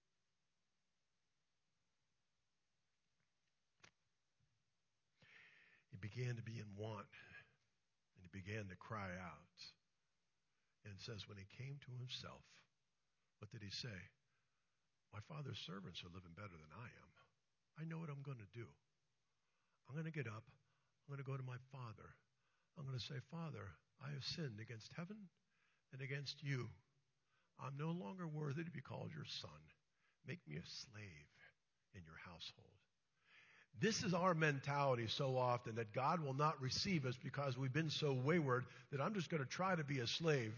He began to be in want, and he began to cry out. And it says when he came to himself, what did he say? My father's servants are living better than I am. I know what I'm going to do. I'm going to get up. I'm going to go to my father. I'm going to say, Father, I have sinned against heaven and against you. I'm no longer worthy to be called your son. Make me a slave in your household. This is our mentality so often, that God will not receive us because we've been so wayward that I'm just going to try to be a slave.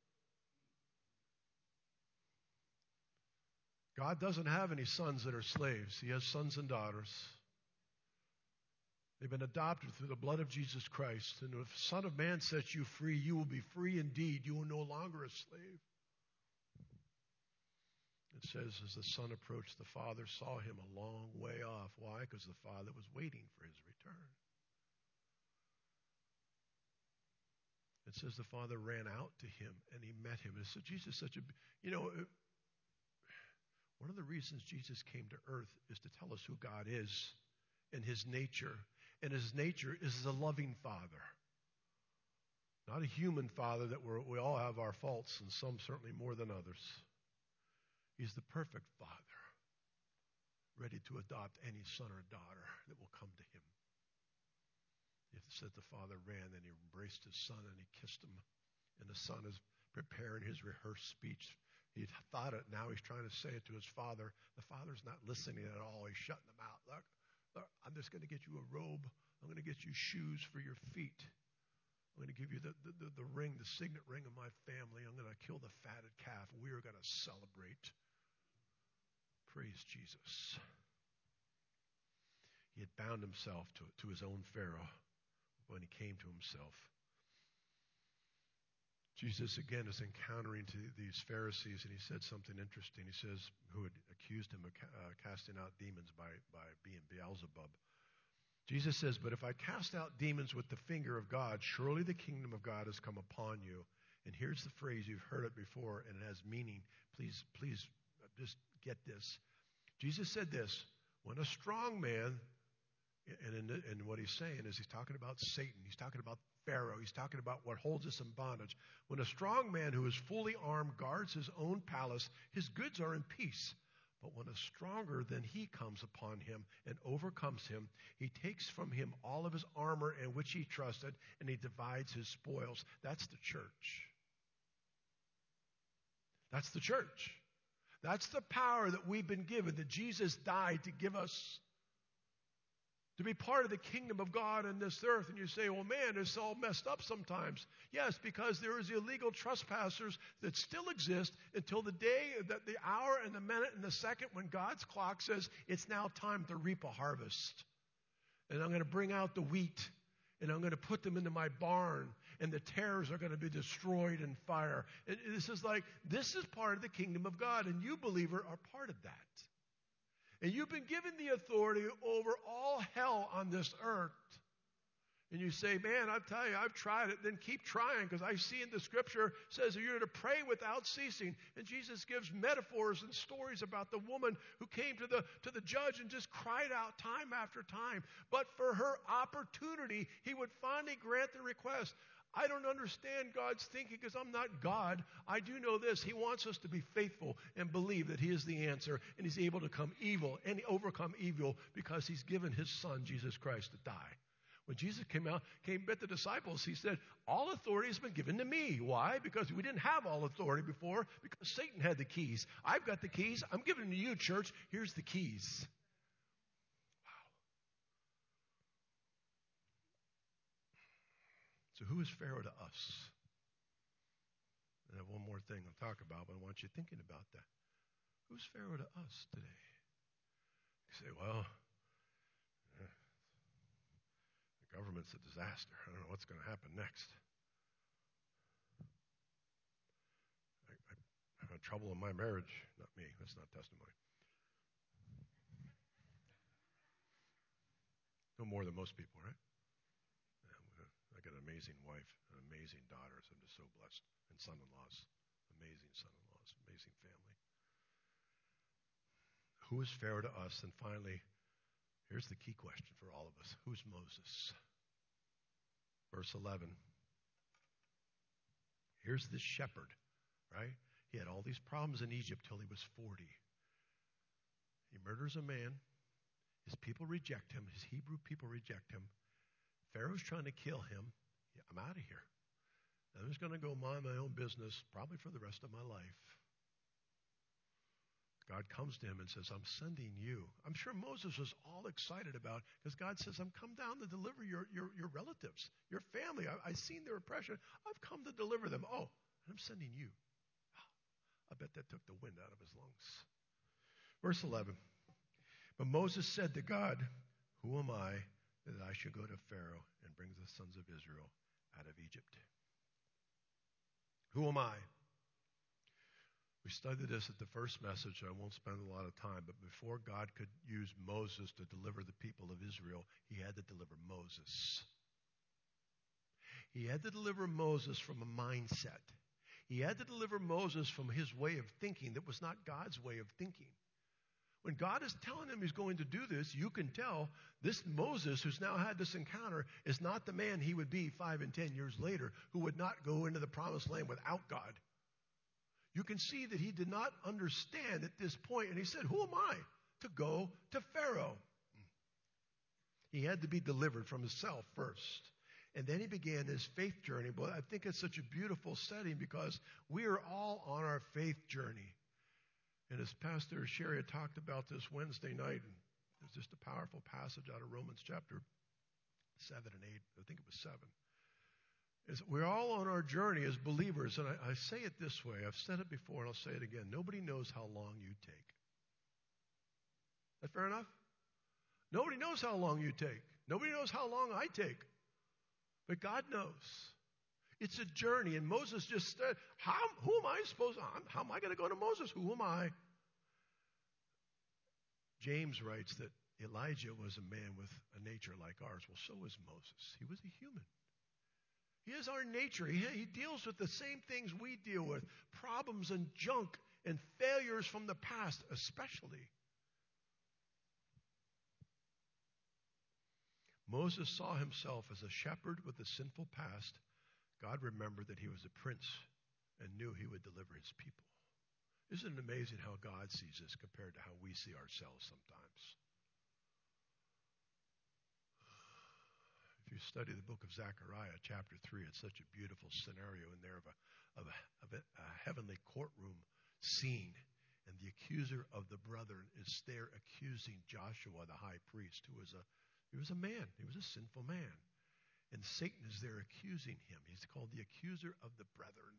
God doesn't have any sons that are slaves. He has sons and daughters. They've been adopted through the blood of Jesus Christ. And if the Son of Man sets you free, you will be free indeed. You are no longer a slave. It says, as the son approached, the father saw him a long way off. Why? Because the father was waiting for his return. It says the father ran out to him and he met him. And so Jesus is such a, one of the reasons Jesus came to earth is to tell us who God is and his nature. And his nature is a loving father. Not a human father that we all have our faults, and some certainly more than others. He's the perfect father, ready to adopt any son or daughter that will come to him. It said the father ran, and he embraced his son, and he kissed him. And the son is preparing his rehearsed speech. He thought it, now he's trying to say it to his father. The father's not listening at all. He's shutting him out. Look, I'm just going to get you a robe. I'm going to get you shoes for your feet. I'm going to give you the ring, the signet ring of my family. I'm going to kill the fatted calf. We are going to celebrate. Praise Jesus. He had bound himself to his own Pharaoh when he came to himself. Jesus, again, is encountering these Pharisees, and he said something interesting. He says, who had accused him of casting out demons by being Beelzebub. Jesus says, but if I cast out demons with the finger of God, surely the kingdom of God has come upon you. And here's the phrase, you've heard it before, and it has meaning. Please just get this. Jesus said this, when a strong man, and what he's saying is he's talking about Satan, he's talking about Pharaoh, he's talking about what holds us in bondage. When a strong man who is fully armed guards his own palace, his goods are in peace. But when a stronger than he comes upon him and overcomes him, he takes from him all of his armor in which he trusted, and he divides his spoils. That's the church. That's the church. That's the power that we've been given, that Jesus died to give us, to be part of the kingdom of God on this earth. And you say, well, man, it's all messed up sometimes. Yes, because there is illegal trespassers that still exist until the day, the hour, and the minute, and the second when God's clock says it's now time to reap a harvest. And I'm going to bring out the wheat, and I'm going to put them into my barn, and the tares are going to be destroyed in fire. And this is part of the kingdom of God, and you, believer, are part of that. And you've been given the authority over all hell on this earth. And you say, man, I tell you, I've tried it. Then keep trying, because I see in the scripture says that you're to pray without ceasing. And Jesus gives metaphors and stories about the woman who came to the judge and just cried out time after time. But for her opportunity, he would finally grant the request. I don't understand God's thinking because I'm not God. I do know this. He wants us to be faithful and believe that he is the answer, and he's able to overcome evil because he's given his son, Jesus Christ, to die. When Jesus came met the disciples, he said, all authority has been given to me. Why? Because we didn't have all authority before, because Satan had the keys. I've got the keys. I'm giving them to you, church. Here's the keys. So who is Pharaoh to us? And I have one more thing I'll talk about, but I want you thinking about that. Who's Pharaoh to us today? You say, well, the government's a disaster. I don't know what's going to happen next. I'm having trouble in my marriage. Not me. That's not testimony. No more than most people, right? I got an amazing wife, an amazing daughters. I'm just so blessed. And son-in-laws, amazing son-in-laws, amazing family. Who is Pharaoh to us? And finally, here's the key question for all of us. Who's Moses? Verse 11. Here's this shepherd, right? He had all these problems in Egypt till he was 40. He murders a man. His people reject him. His Hebrew people reject him. Pharaoh's trying to kill him. Yeah, I'm out of here. I'm just going to go mind my own business, probably for the rest of my life. God comes to him and says, I'm sending you. I'm sure Moses was all excited about, because God says, I'm come down to deliver your relatives, your family. I've seen their oppression. I've come to deliver them. Oh, and I'm sending you. I bet that took the wind out of his lungs. Verse 11. But Moses said to God, who am I that I should go to Pharaoh and bring the sons of Israel out of Egypt? Who am I? We studied this at the first message, so I won't spend a lot of time, but before God could use Moses to deliver the people of Israel, he had to deliver Moses. He had to deliver Moses from a mindset. He had to deliver Moses from his way of thinking that was not God's way of thinking. When God is telling him he's going to do this, you can tell this Moses, who's now had this encounter, is not the man he would be 5 and 10 years later, who would not go into the promised land without God. You can see that he did not understand at this point, and he said, who am I to go to Pharaoh? He had to be delivered from himself first. And then he began his faith journey. But I think it's such a beautiful setting because we are all on our faith journey. And as Pastor Sherry had talked about this Wednesday night, and there's just a powerful passage out of Romans chapter 7 and 8. I think it was 7. Is we're all on our journey as believers. And I say it this way. I've said it before and I'll say it again. Nobody knows how long you take. Is that fair enough? Nobody knows how long you take. Nobody knows how long I take. But God knows. It's a journey. And Moses just said, who am I supposed to, how am I going to go to Moses? Who am I? James writes that Elijah was a man with a nature like ours. Well, so is Moses. He was a human. He has our nature. He deals with the same things we deal with. Problems and junk and failures from the past especially. Moses saw himself as a shepherd with a sinful past. God remembered that he was a prince and knew he would deliver his people. Isn't it amazing how God sees us compared to how we see ourselves sometimes? If you study the book of Zechariah, chapter 3, it's such a beautiful scenario in there of a heavenly courtroom scene. And the accuser of the brethren is there accusing Joshua, the high priest, he was a man. He was a sinful man. And Satan is there accusing him. He's called the accuser of the brethren.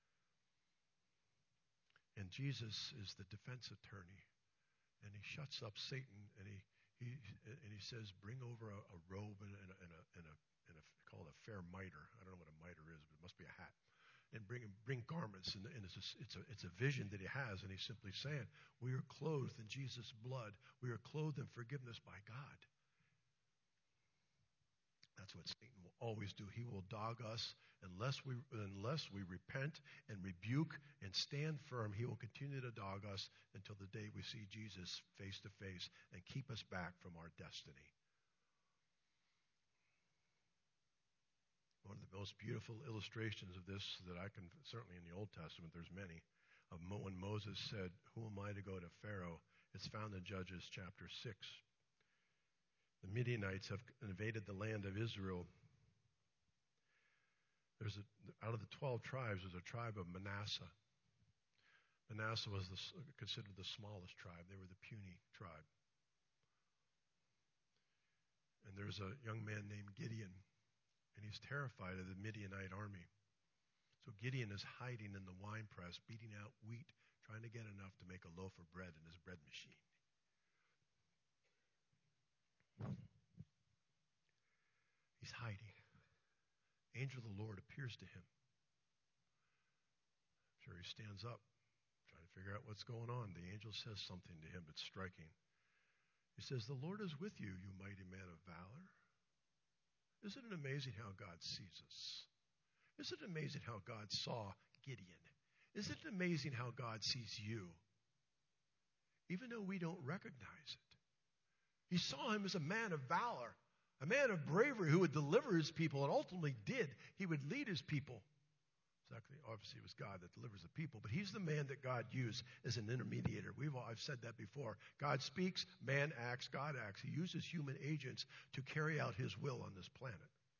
And Jesus is the defense attorney. And he shuts up Satan, and he says, bring over a robe and a called a fair mitre. I don't know what a mitre is, but it must be a hat. And bring garments, and it's a vision that he has, and he's simply saying, we are clothed in Jesus' blood. We are clothed in forgiveness by God. That's what Satan will always do. He will dog us unless we repent and rebuke and stand firm. He will continue to dog us until the day we see Jesus face to face and keep us back from our destiny. One of the most beautiful illustrations of this that I can, certainly in the Old Testament, there's many, of when Moses said, who am I to go to Pharaoh? It's found in Judges chapter 6. The Midianites have invaded the land of Israel. Out of the 12 tribes, there's a tribe of Manasseh. Manasseh was considered the smallest tribe. They were the puny tribe. And there's a young man named Gideon. And he's terrified of the Midianite army. So Gideon is hiding in the wine press, beating out wheat, trying to get enough to make a loaf of bread in his bread machine. He's hiding. Angel of the Lord appears to him. I'm sure he stands up, trying to figure out what's going on. The angel says something to him that's striking. He says, the Lord is with you, you mighty man of valor. Isn't it amazing how God sees us? Isn't it amazing how God saw Gideon? Isn't it amazing how God sees you? Even though we don't recognize it. He saw him as a man of valor, a man of bravery who would deliver his people, and ultimately did. He would lead his people. Obviously, it was God that delivers the people, but he's the man that God used as an intermediator. I've said that before. God speaks, man acts, God acts. He uses human agents to carry out his will on this planet.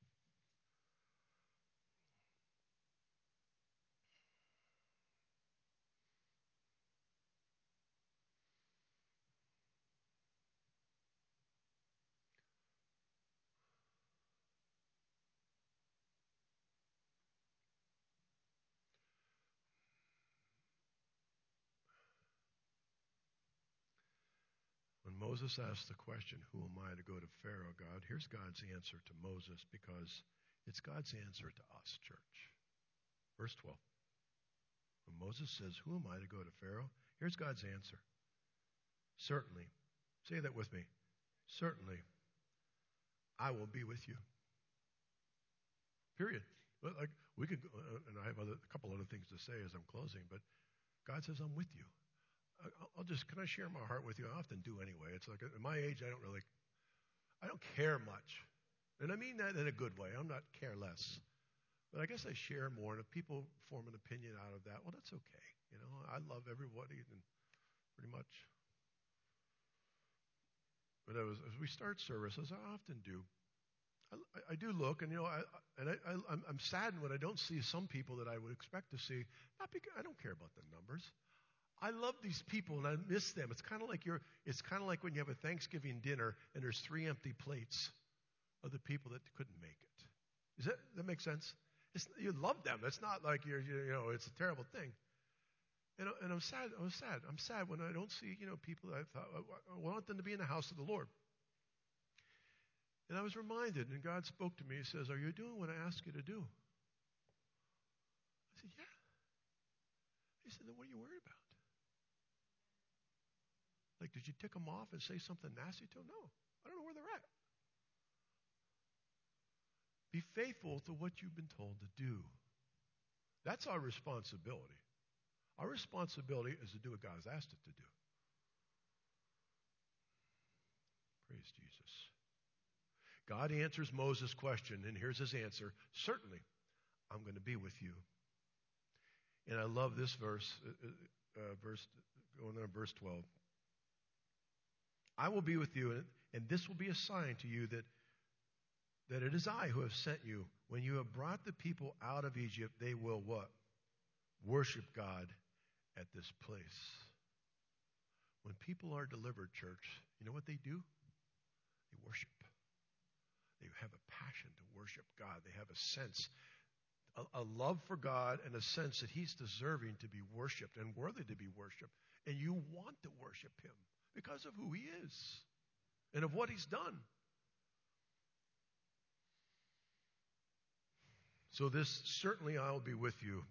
Moses asked the question, who am I to go to Pharaoh, God? Here's God's answer to Moses, because it's God's answer to us, church. Verse 12. When Moses says, who am I to go to Pharaoh? Here's God's answer. Certainly. Say that with me. Certainly. I will be with you. Period. We could, and I have a couple other things to say as I'm closing, but God says, I'm with you. Can I share my heart with you? I often do anyway. It's like at my age, I don't care much. And I mean that in a good way. I'm not careless. But I guess I share more. And if people form an opinion out of that, well, that's okay. You know, I love everybody and pretty much. But as we start service, as I often do, I do look, and I'm saddened when I don't see some people that I would expect to see. Not because I don't care about the numbers. I love these people and I miss them. It's kind of like when you have a Thanksgiving dinner and there's 3 empty plates of the people that couldn't make it. Does that make sense? You love them. It's not like it's a terrible thing. And I'm sad. I'm sad when I don't see people that I thought I want them to be in the house of the Lord. And I was reminded, and God spoke to me. He says, "Are you doing what I asked you to do?" I said, "Yeah." He said, "Then what are you worried about? Like, did you tick them off and say something nasty to them? No, I don't know where they're at. Be faithful to what you've been told to do." That's our responsibility. Our responsibility is to do what God has asked it to do. Praise Jesus. God answers Moses' question, and here's his answer. Certainly, I'm going to be with you. And I love this verse. going there, verse 12. I will be with you, and this will be a sign to you that it is I who have sent you. When you have brought the people out of Egypt, they will what? Worship God at this place. When people are delivered, church, you know what they do? They worship. They have a passion to worship God. They have a sense, a love for God, and a sense that He's deserving to be worshiped and worthy to be worshiped. And you want to worship Him because of who He is and of what He's done. So this, certainly I will be with you.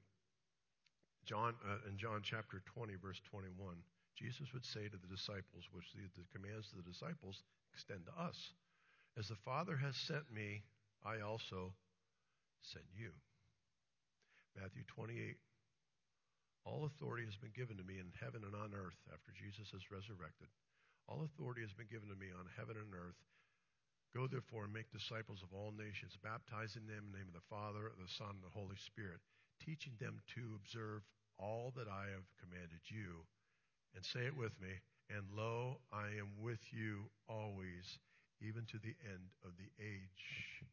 In John chapter 20, verse 21, Jesus would say to the disciples, which the commands to the disciples extend to us. As the Father has sent me, I also send you. Matthew 28, all authority has been given to me in heaven and on earth after Jesus has resurrected. All authority has been given to me on heaven and earth. Go therefore and make disciples of all nations, baptizing them in the name of the Father, the Son, and the Holy Spirit, teaching them to observe all that I have commanded you. And say it with me, and lo, I am with you always, even to the end of the age.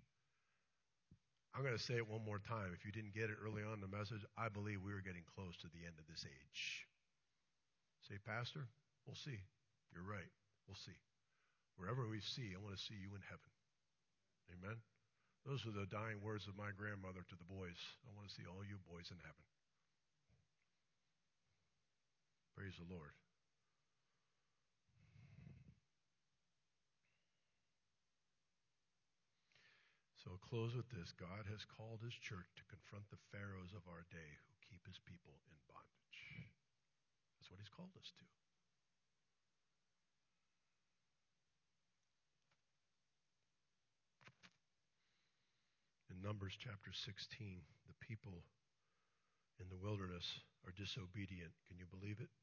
I'm going to say it one more time. If you didn't get it early on in the message, I believe we are getting close to the end of this age. Say, Pastor, we'll see. You're right. We'll see. Wherever we see, I want to see you in heaven. Amen? Those are the dying words of my grandmother to the boys. I want to see all you boys in heaven. Praise the Lord. So I'll close with this. God has called His church to confront the pharaohs of our day who keep His people in bondage. That's what He's called us to. In Numbers chapter 16, the people in the wilderness are disobedient. Can you believe it?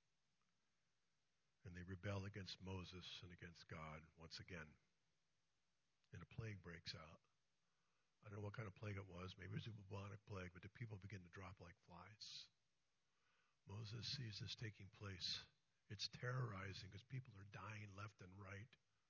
And they rebel against Moses and against God once again. And a plague breaks out. I don't know what kind of plague it was. Maybe it was a bubonic plague, but the people begin to drop like flies. Moses sees this taking place. It's terrorizing because people are dying left and right.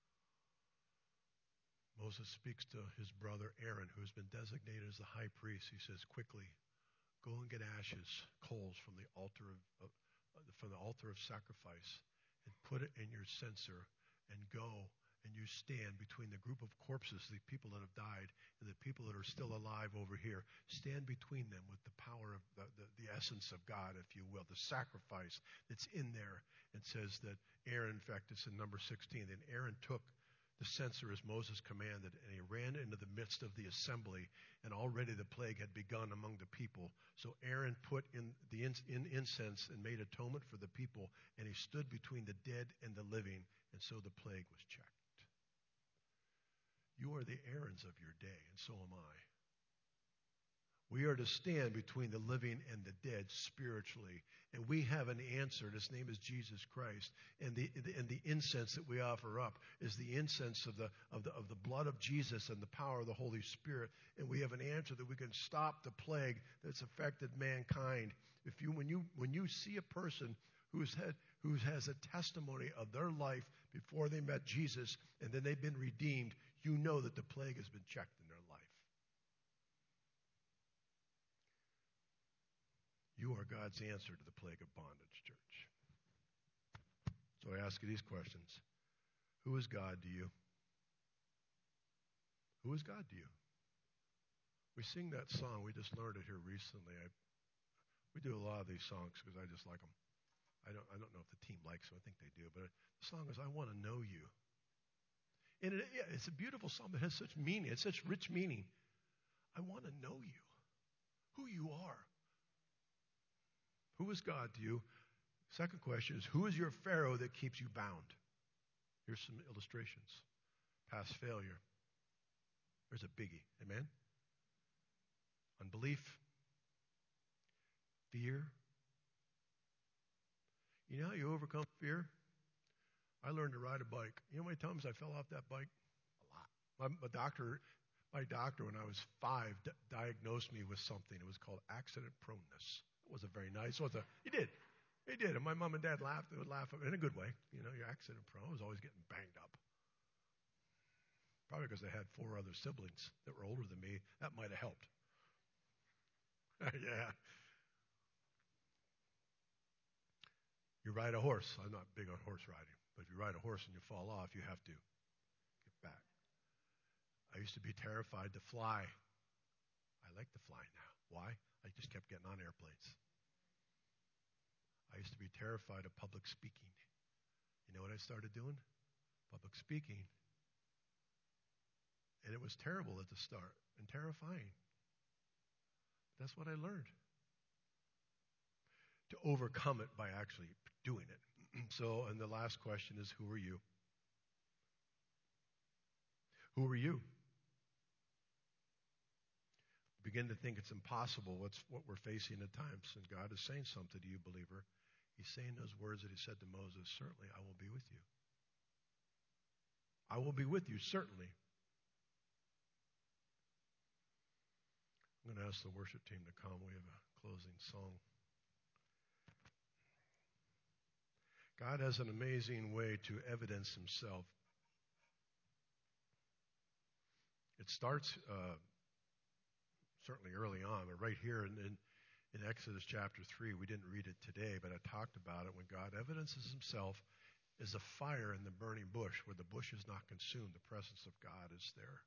Moses speaks to his brother Aaron, who has been designated as the high priest. He says, quickly, go and get ashes, coals from the altar of sacrifice, and put it in your censer, and go and you stand between the group of corpses, the people that have died, and the people that are still alive over here. Stand between them with the power of the essence of God, if you will, the sacrifice that's in there. It says that Aaron, in fact, it's in number 16, and Aaron took the censer as Moses commanded, and he ran into the midst of the assembly, and already the plague had begun among the people. So Aaron put in the incense and made atonement for the people, and he stood between the dead and the living, and so the plague was checked. You are the Aarons of your day, and so am I. We are to stand between the living and the dead spiritually. And we have an answer, and His name is Jesus Christ. And the incense that we offer up is the incense of the blood of Jesus and the power of the Holy Spirit. And we have an answer that we can stop the plague that's affected mankind. When you see a person who has a testimony of their life before they met Jesus, and then they've been redeemed, you know that the plague has been checked in their life. You are God's answer to the plague of bondage, church. So I ask you these questions. Who is God to you? Who is God to you? We sing that song. We just learned it here recently. We do a lot of these songs because I just like them. I don't know if the team likes them. I think they do. But the song is, I Want to Know You. And it's a beautiful song that has such meaning. It's such rich meaning. I want to know you, who you are. Who is God to you? Second question is, who is your Pharaoh that keeps you bound? Here's some illustrations. Past failure. There's a biggie. Amen? Unbelief. Fear. You know how you overcome fear? I learned to ride a bike. You know how many times I fell off that bike? A lot. My doctor, when I was 5, diagnosed me with something. It was called accident proneness. It wasn't very nice, was it? He did. They did. And my mom and dad laughed. They would laugh in a good way. You know, you're accident prone. I was always getting banged up. Probably because I had 4 other siblings that were older than me. That might have helped. Yeah. You ride a horse. I'm not big on horse riding. But if you ride a horse and you fall off, you have to get back. I used to be terrified to fly. I like to fly now. Why? I just kept getting on airplanes. I used to be terrified of public speaking. You know what I started doing? Public speaking. And it was terrible at the start and terrifying. But that's what I learned. To overcome it by actually doing it. So, and the last question is, who are you? Who are you? Begin to think it's impossible what we're facing at times. And God is saying something to you, believer. He's saying those words that he said to Moses, certainly I will be with you. I will be with you, certainly. I'm going to ask the worship team to come. We have a closing song. God has an amazing way to evidence himself. It starts certainly early on, but right here in Exodus chapter 3, we didn't read it today, but I talked about it. When God evidences himself as a fire in the burning bush, where the bush is not consumed, the presence of God is there.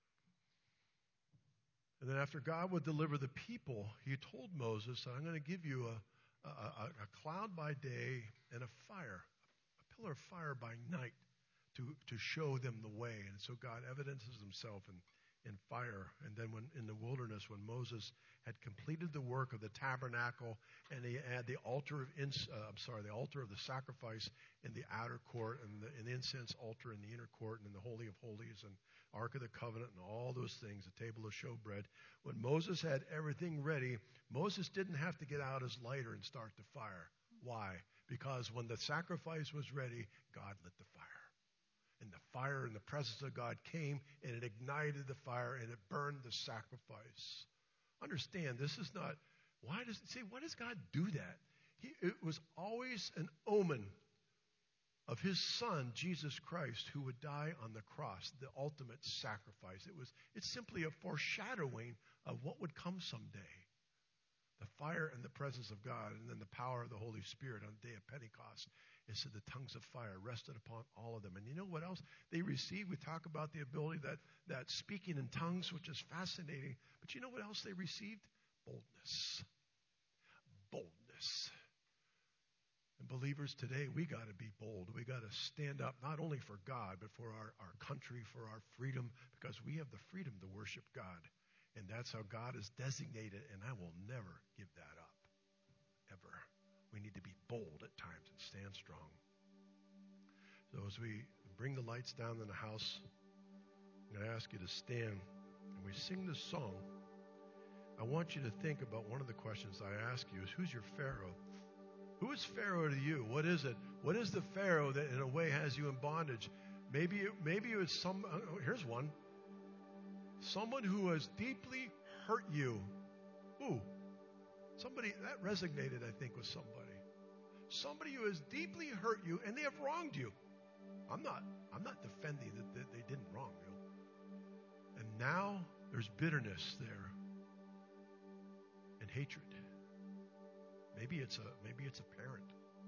And then after God would deliver the people, he told Moses, I'm going to give you a cloud by day and a pillar of fire by night to show them the way. And so God evidences himself in fire. And then when in the wilderness, when Moses had completed the work of the tabernacle and he had the altar of the altar of the sacrifice in the outer court and the incense altar in the inner court and in the Holy of Holies and Ark of the Covenant and all those things, the table of showbread. When Moses had everything ready, Moses didn't have to get out his lighter and start the fire. Why? Because when the sacrifice was ready, God lit the fire. And the fire and the presence of God came, and it ignited the fire, and it burned the sacrifice. Understand, this is not, why does God do that? It was always an omen of his Son, Jesus Christ, who would die on the cross, the ultimate sacrifice. It's simply a foreshadowing of what would come someday. The fire and the presence of God, and then the power of the Holy Spirit on the day of Pentecost. It said the tongues of fire rested upon all of them. And you know what else they received? We talk about the ability that speaking in tongues, which is fascinating. But you know what else they received? Boldness. Boldness. And believers, today we got to be bold. We got to stand up not only for God, but for our country, for our freedom, because we have the freedom to worship God. And that's how God is designated, and I will never give that up. Ever. We need to be bold at times and stand strong. So as we bring the lights down in the house, I'm going to ask you to stand, and we sing this song. I want you to think about one of the questions I ask you is, who's your Pharaoh? Who is Pharaoh to you? What is it? What is the Pharaoh that in a way has you in bondage? Maybe it's some, here's one. Someone who has deeply hurt you. Ooh, somebody, that resonated, I think, with somebody. Somebody who has deeply hurt you and they have wronged you. I'm not defending that they didn't wrong you. And now there's bitterness there and hatred. Maybe it's a parent.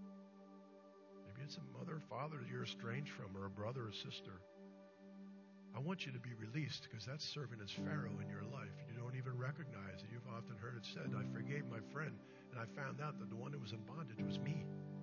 Maybe it's a mother or father that you're estranged from, or a brother or sister. I want you to be released, because that's serving as Pharaoh in your life. You don't even recognize it. You've often heard it said, I forgave my friend, and I found out that the one who was in bondage was me.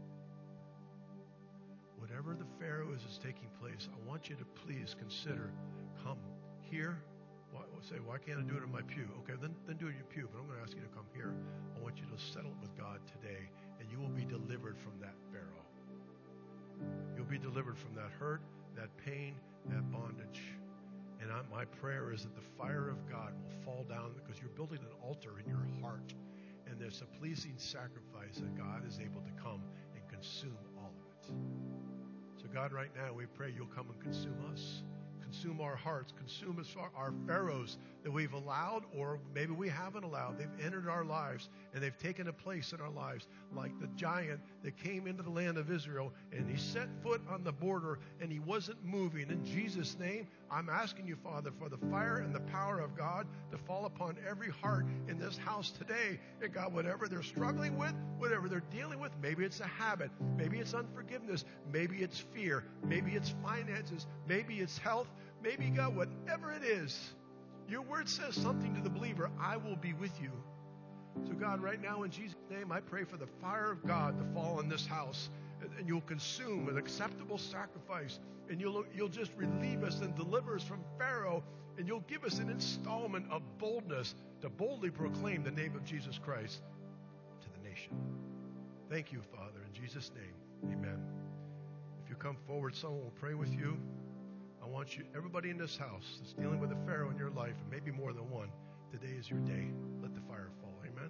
Whatever the Pharaoh is taking place, I want you to please consider, come here. Say, why can't I do it in my pew? Okay, then do it in your pew, but I'm going to ask you to come here. I want you to settle it with God today, and you will be delivered from that Pharaoh. You'll be delivered from that hurt, that pain, that bondage. And my prayer is that the fire of God will fall down, because you're building an altar in your heart. And there's a pleasing sacrifice that God is able to come and consume all of it. So God, right now, we pray you'll come and consume us. consume our hearts, consume us, our pharaohs that we've allowed, or maybe we haven't allowed. They've entered our lives, and they've taken a place in our lives, like the giant that came into the land of Israel, and he set foot on the border, and he wasn't moving. In Jesus' name, I'm asking you, Father, for the fire and the power of God to fall upon every heart in this house today. And God, whatever they're struggling with, whatever they're dealing with, maybe it's a habit, maybe it's unforgiveness, maybe it's fear, maybe it's finances, maybe it's health, maybe, God, whatever it is, your word says something to the believer, I will be with you. So, God, right now in Jesus' name, I pray for the fire of God to fall in this house, and you'll consume an acceptable sacrifice, and you'll just relieve us and deliver us from Pharaoh, and you'll give us an installment of boldness to boldly proclaim the name of Jesus Christ to the nation. Thank you, Father, in Jesus' name, amen. If you come forward, someone will pray with you. I want you, everybody in this house that's dealing with a Pharaoh in your life, and maybe more than one, today is your day. Let the fire fall. Amen.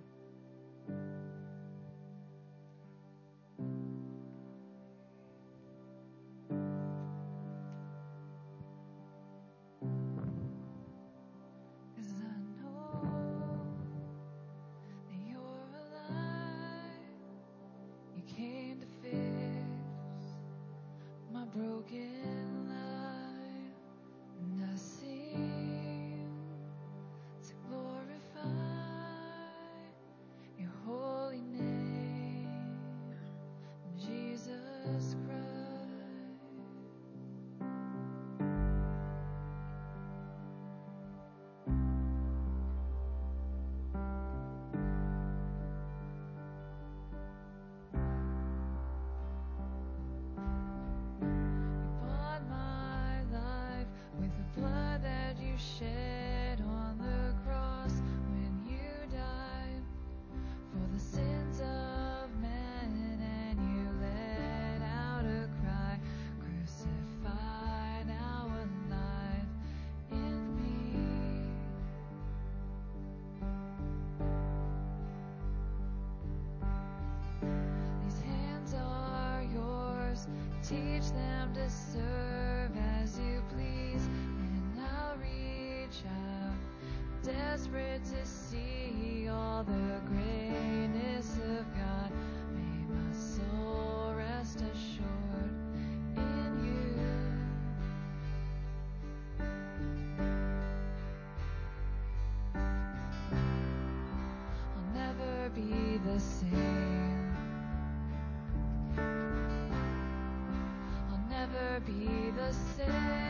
Teach them to serve as you please, and I'll reach out, desperate to see all the greatness of God. May my soul rest assured in you. I'll never be the same. Never be the same,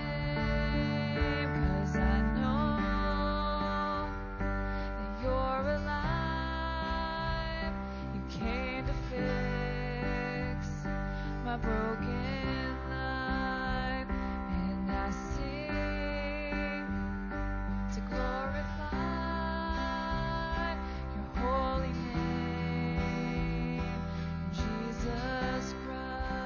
'cause I know that you're alive. You came to fix my broken life, and I sing to glorify your holy name, Jesus Christ.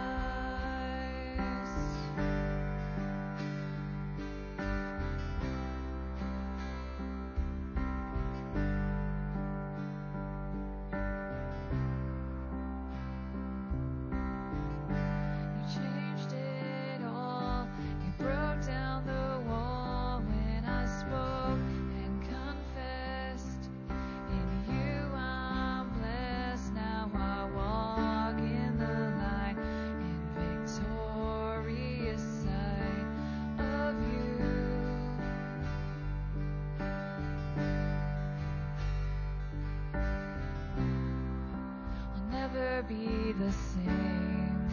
Be the same.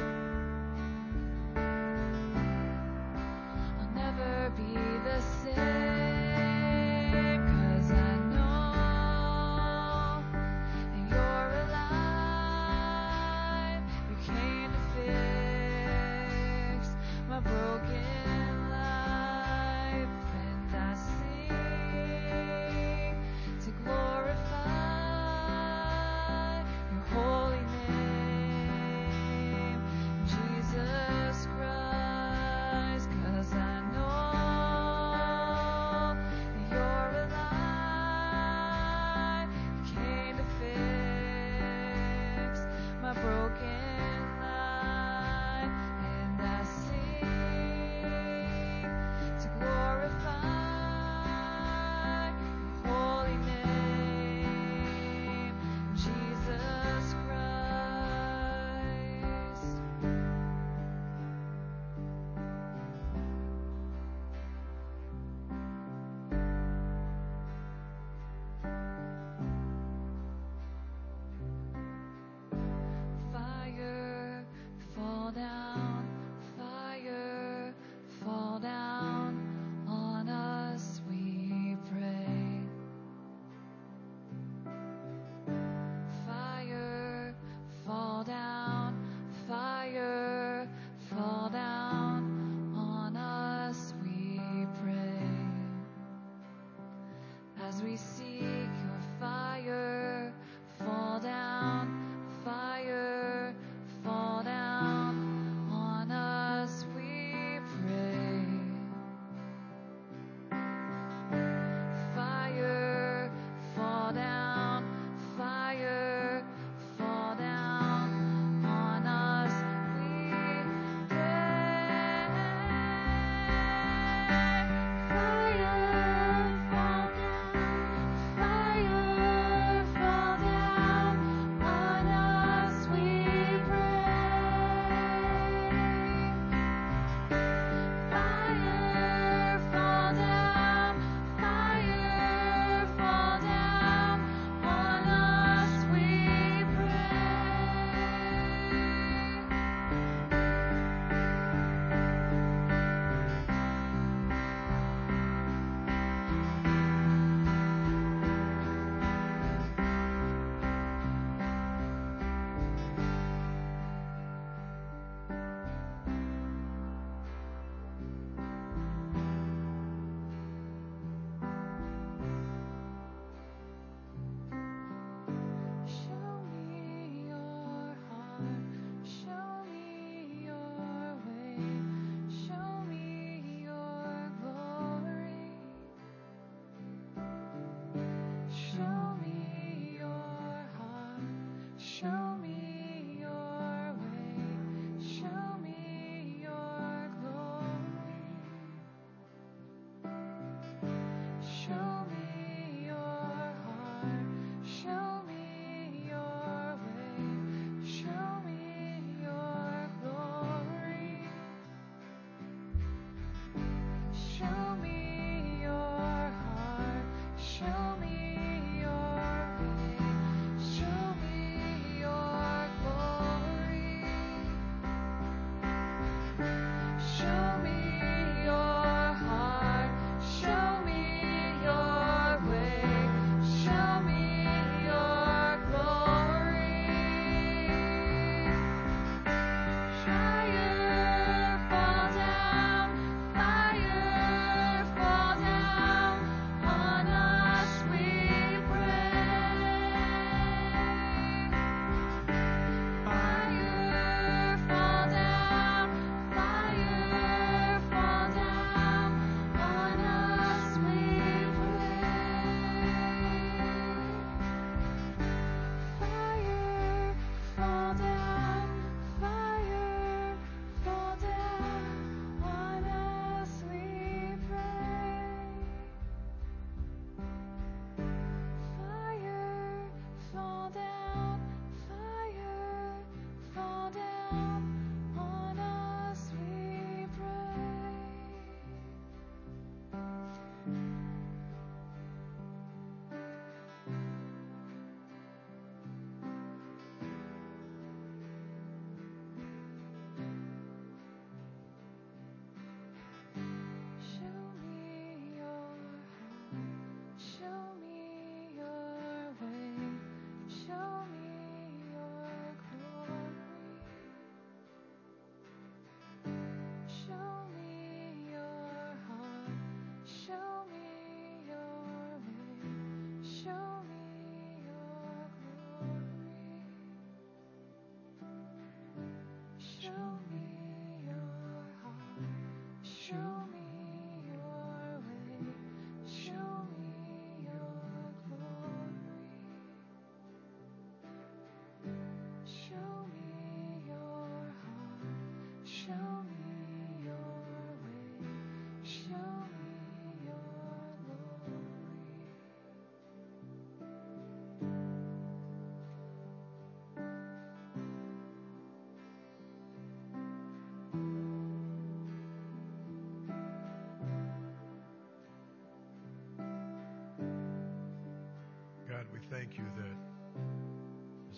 I'll never be the same, 'cause I know that you're alive. You came to fix my broken life, and I sing to glorify your holy name, Jesus Christ. I'll never be the same. I'll never be the same, 'cause I know that you're alive. You came to fix my broken life, and I sing to glorify your holy name, Jesus Christ.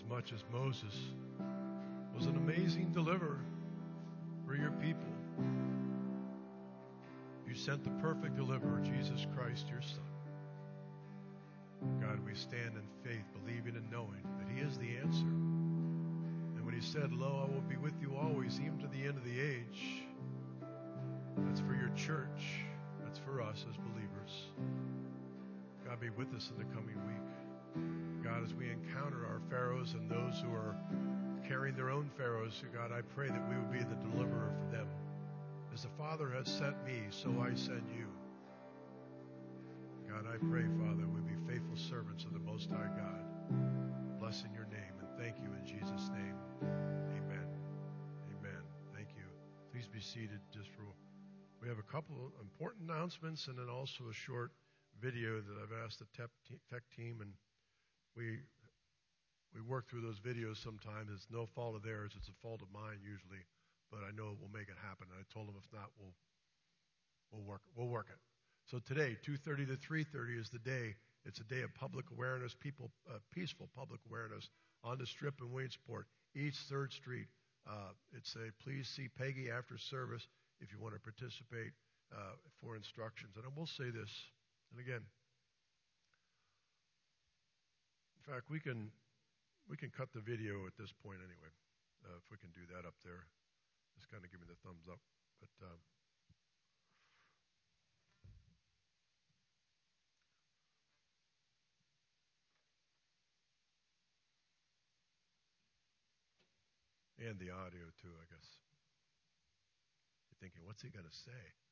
much as Moses was an amazing deliverer for your people, you sent the perfect deliverer, Jesus Christ, your Son. God, we stand in faith, believing and knowing that He is the answer. And when He said, "Lo, I will be with you always, even to the end of the age," that's for your church. That's for us as believers. God, be with us in the coming week. God, as we encounter our Pharaohs and those who are carrying their own Pharaohs, God, I pray that we will be the deliverer for them. As the Father has sent me, so I send you. God, I pray, Father, we be faithful servants of the Most High God. Bless in your name, and thank you in Jesus' name. Amen. Amen. Thank you. Please be seated. We have a couple of important announcements and then also a short video that I've asked the tech team, and we work through those videos sometimes. It's no fault of theirs. It's a fault of mine usually, but I know we'll make it happen. And I told them if not, we'll work it. So today, 2:30 to 3:30 is the day. It's a day of public awareness, peaceful public awareness on the Strip in Williamsport, East 3rd Street. It's a please see Peggy after service if you want to participate for instructions. And I will say this, and again, in fact, we can cut the video at this point anyway, if we can do that up there. Just kind of give me the thumbs up. But and the audio too, I guess. You're thinking, what's he going to say?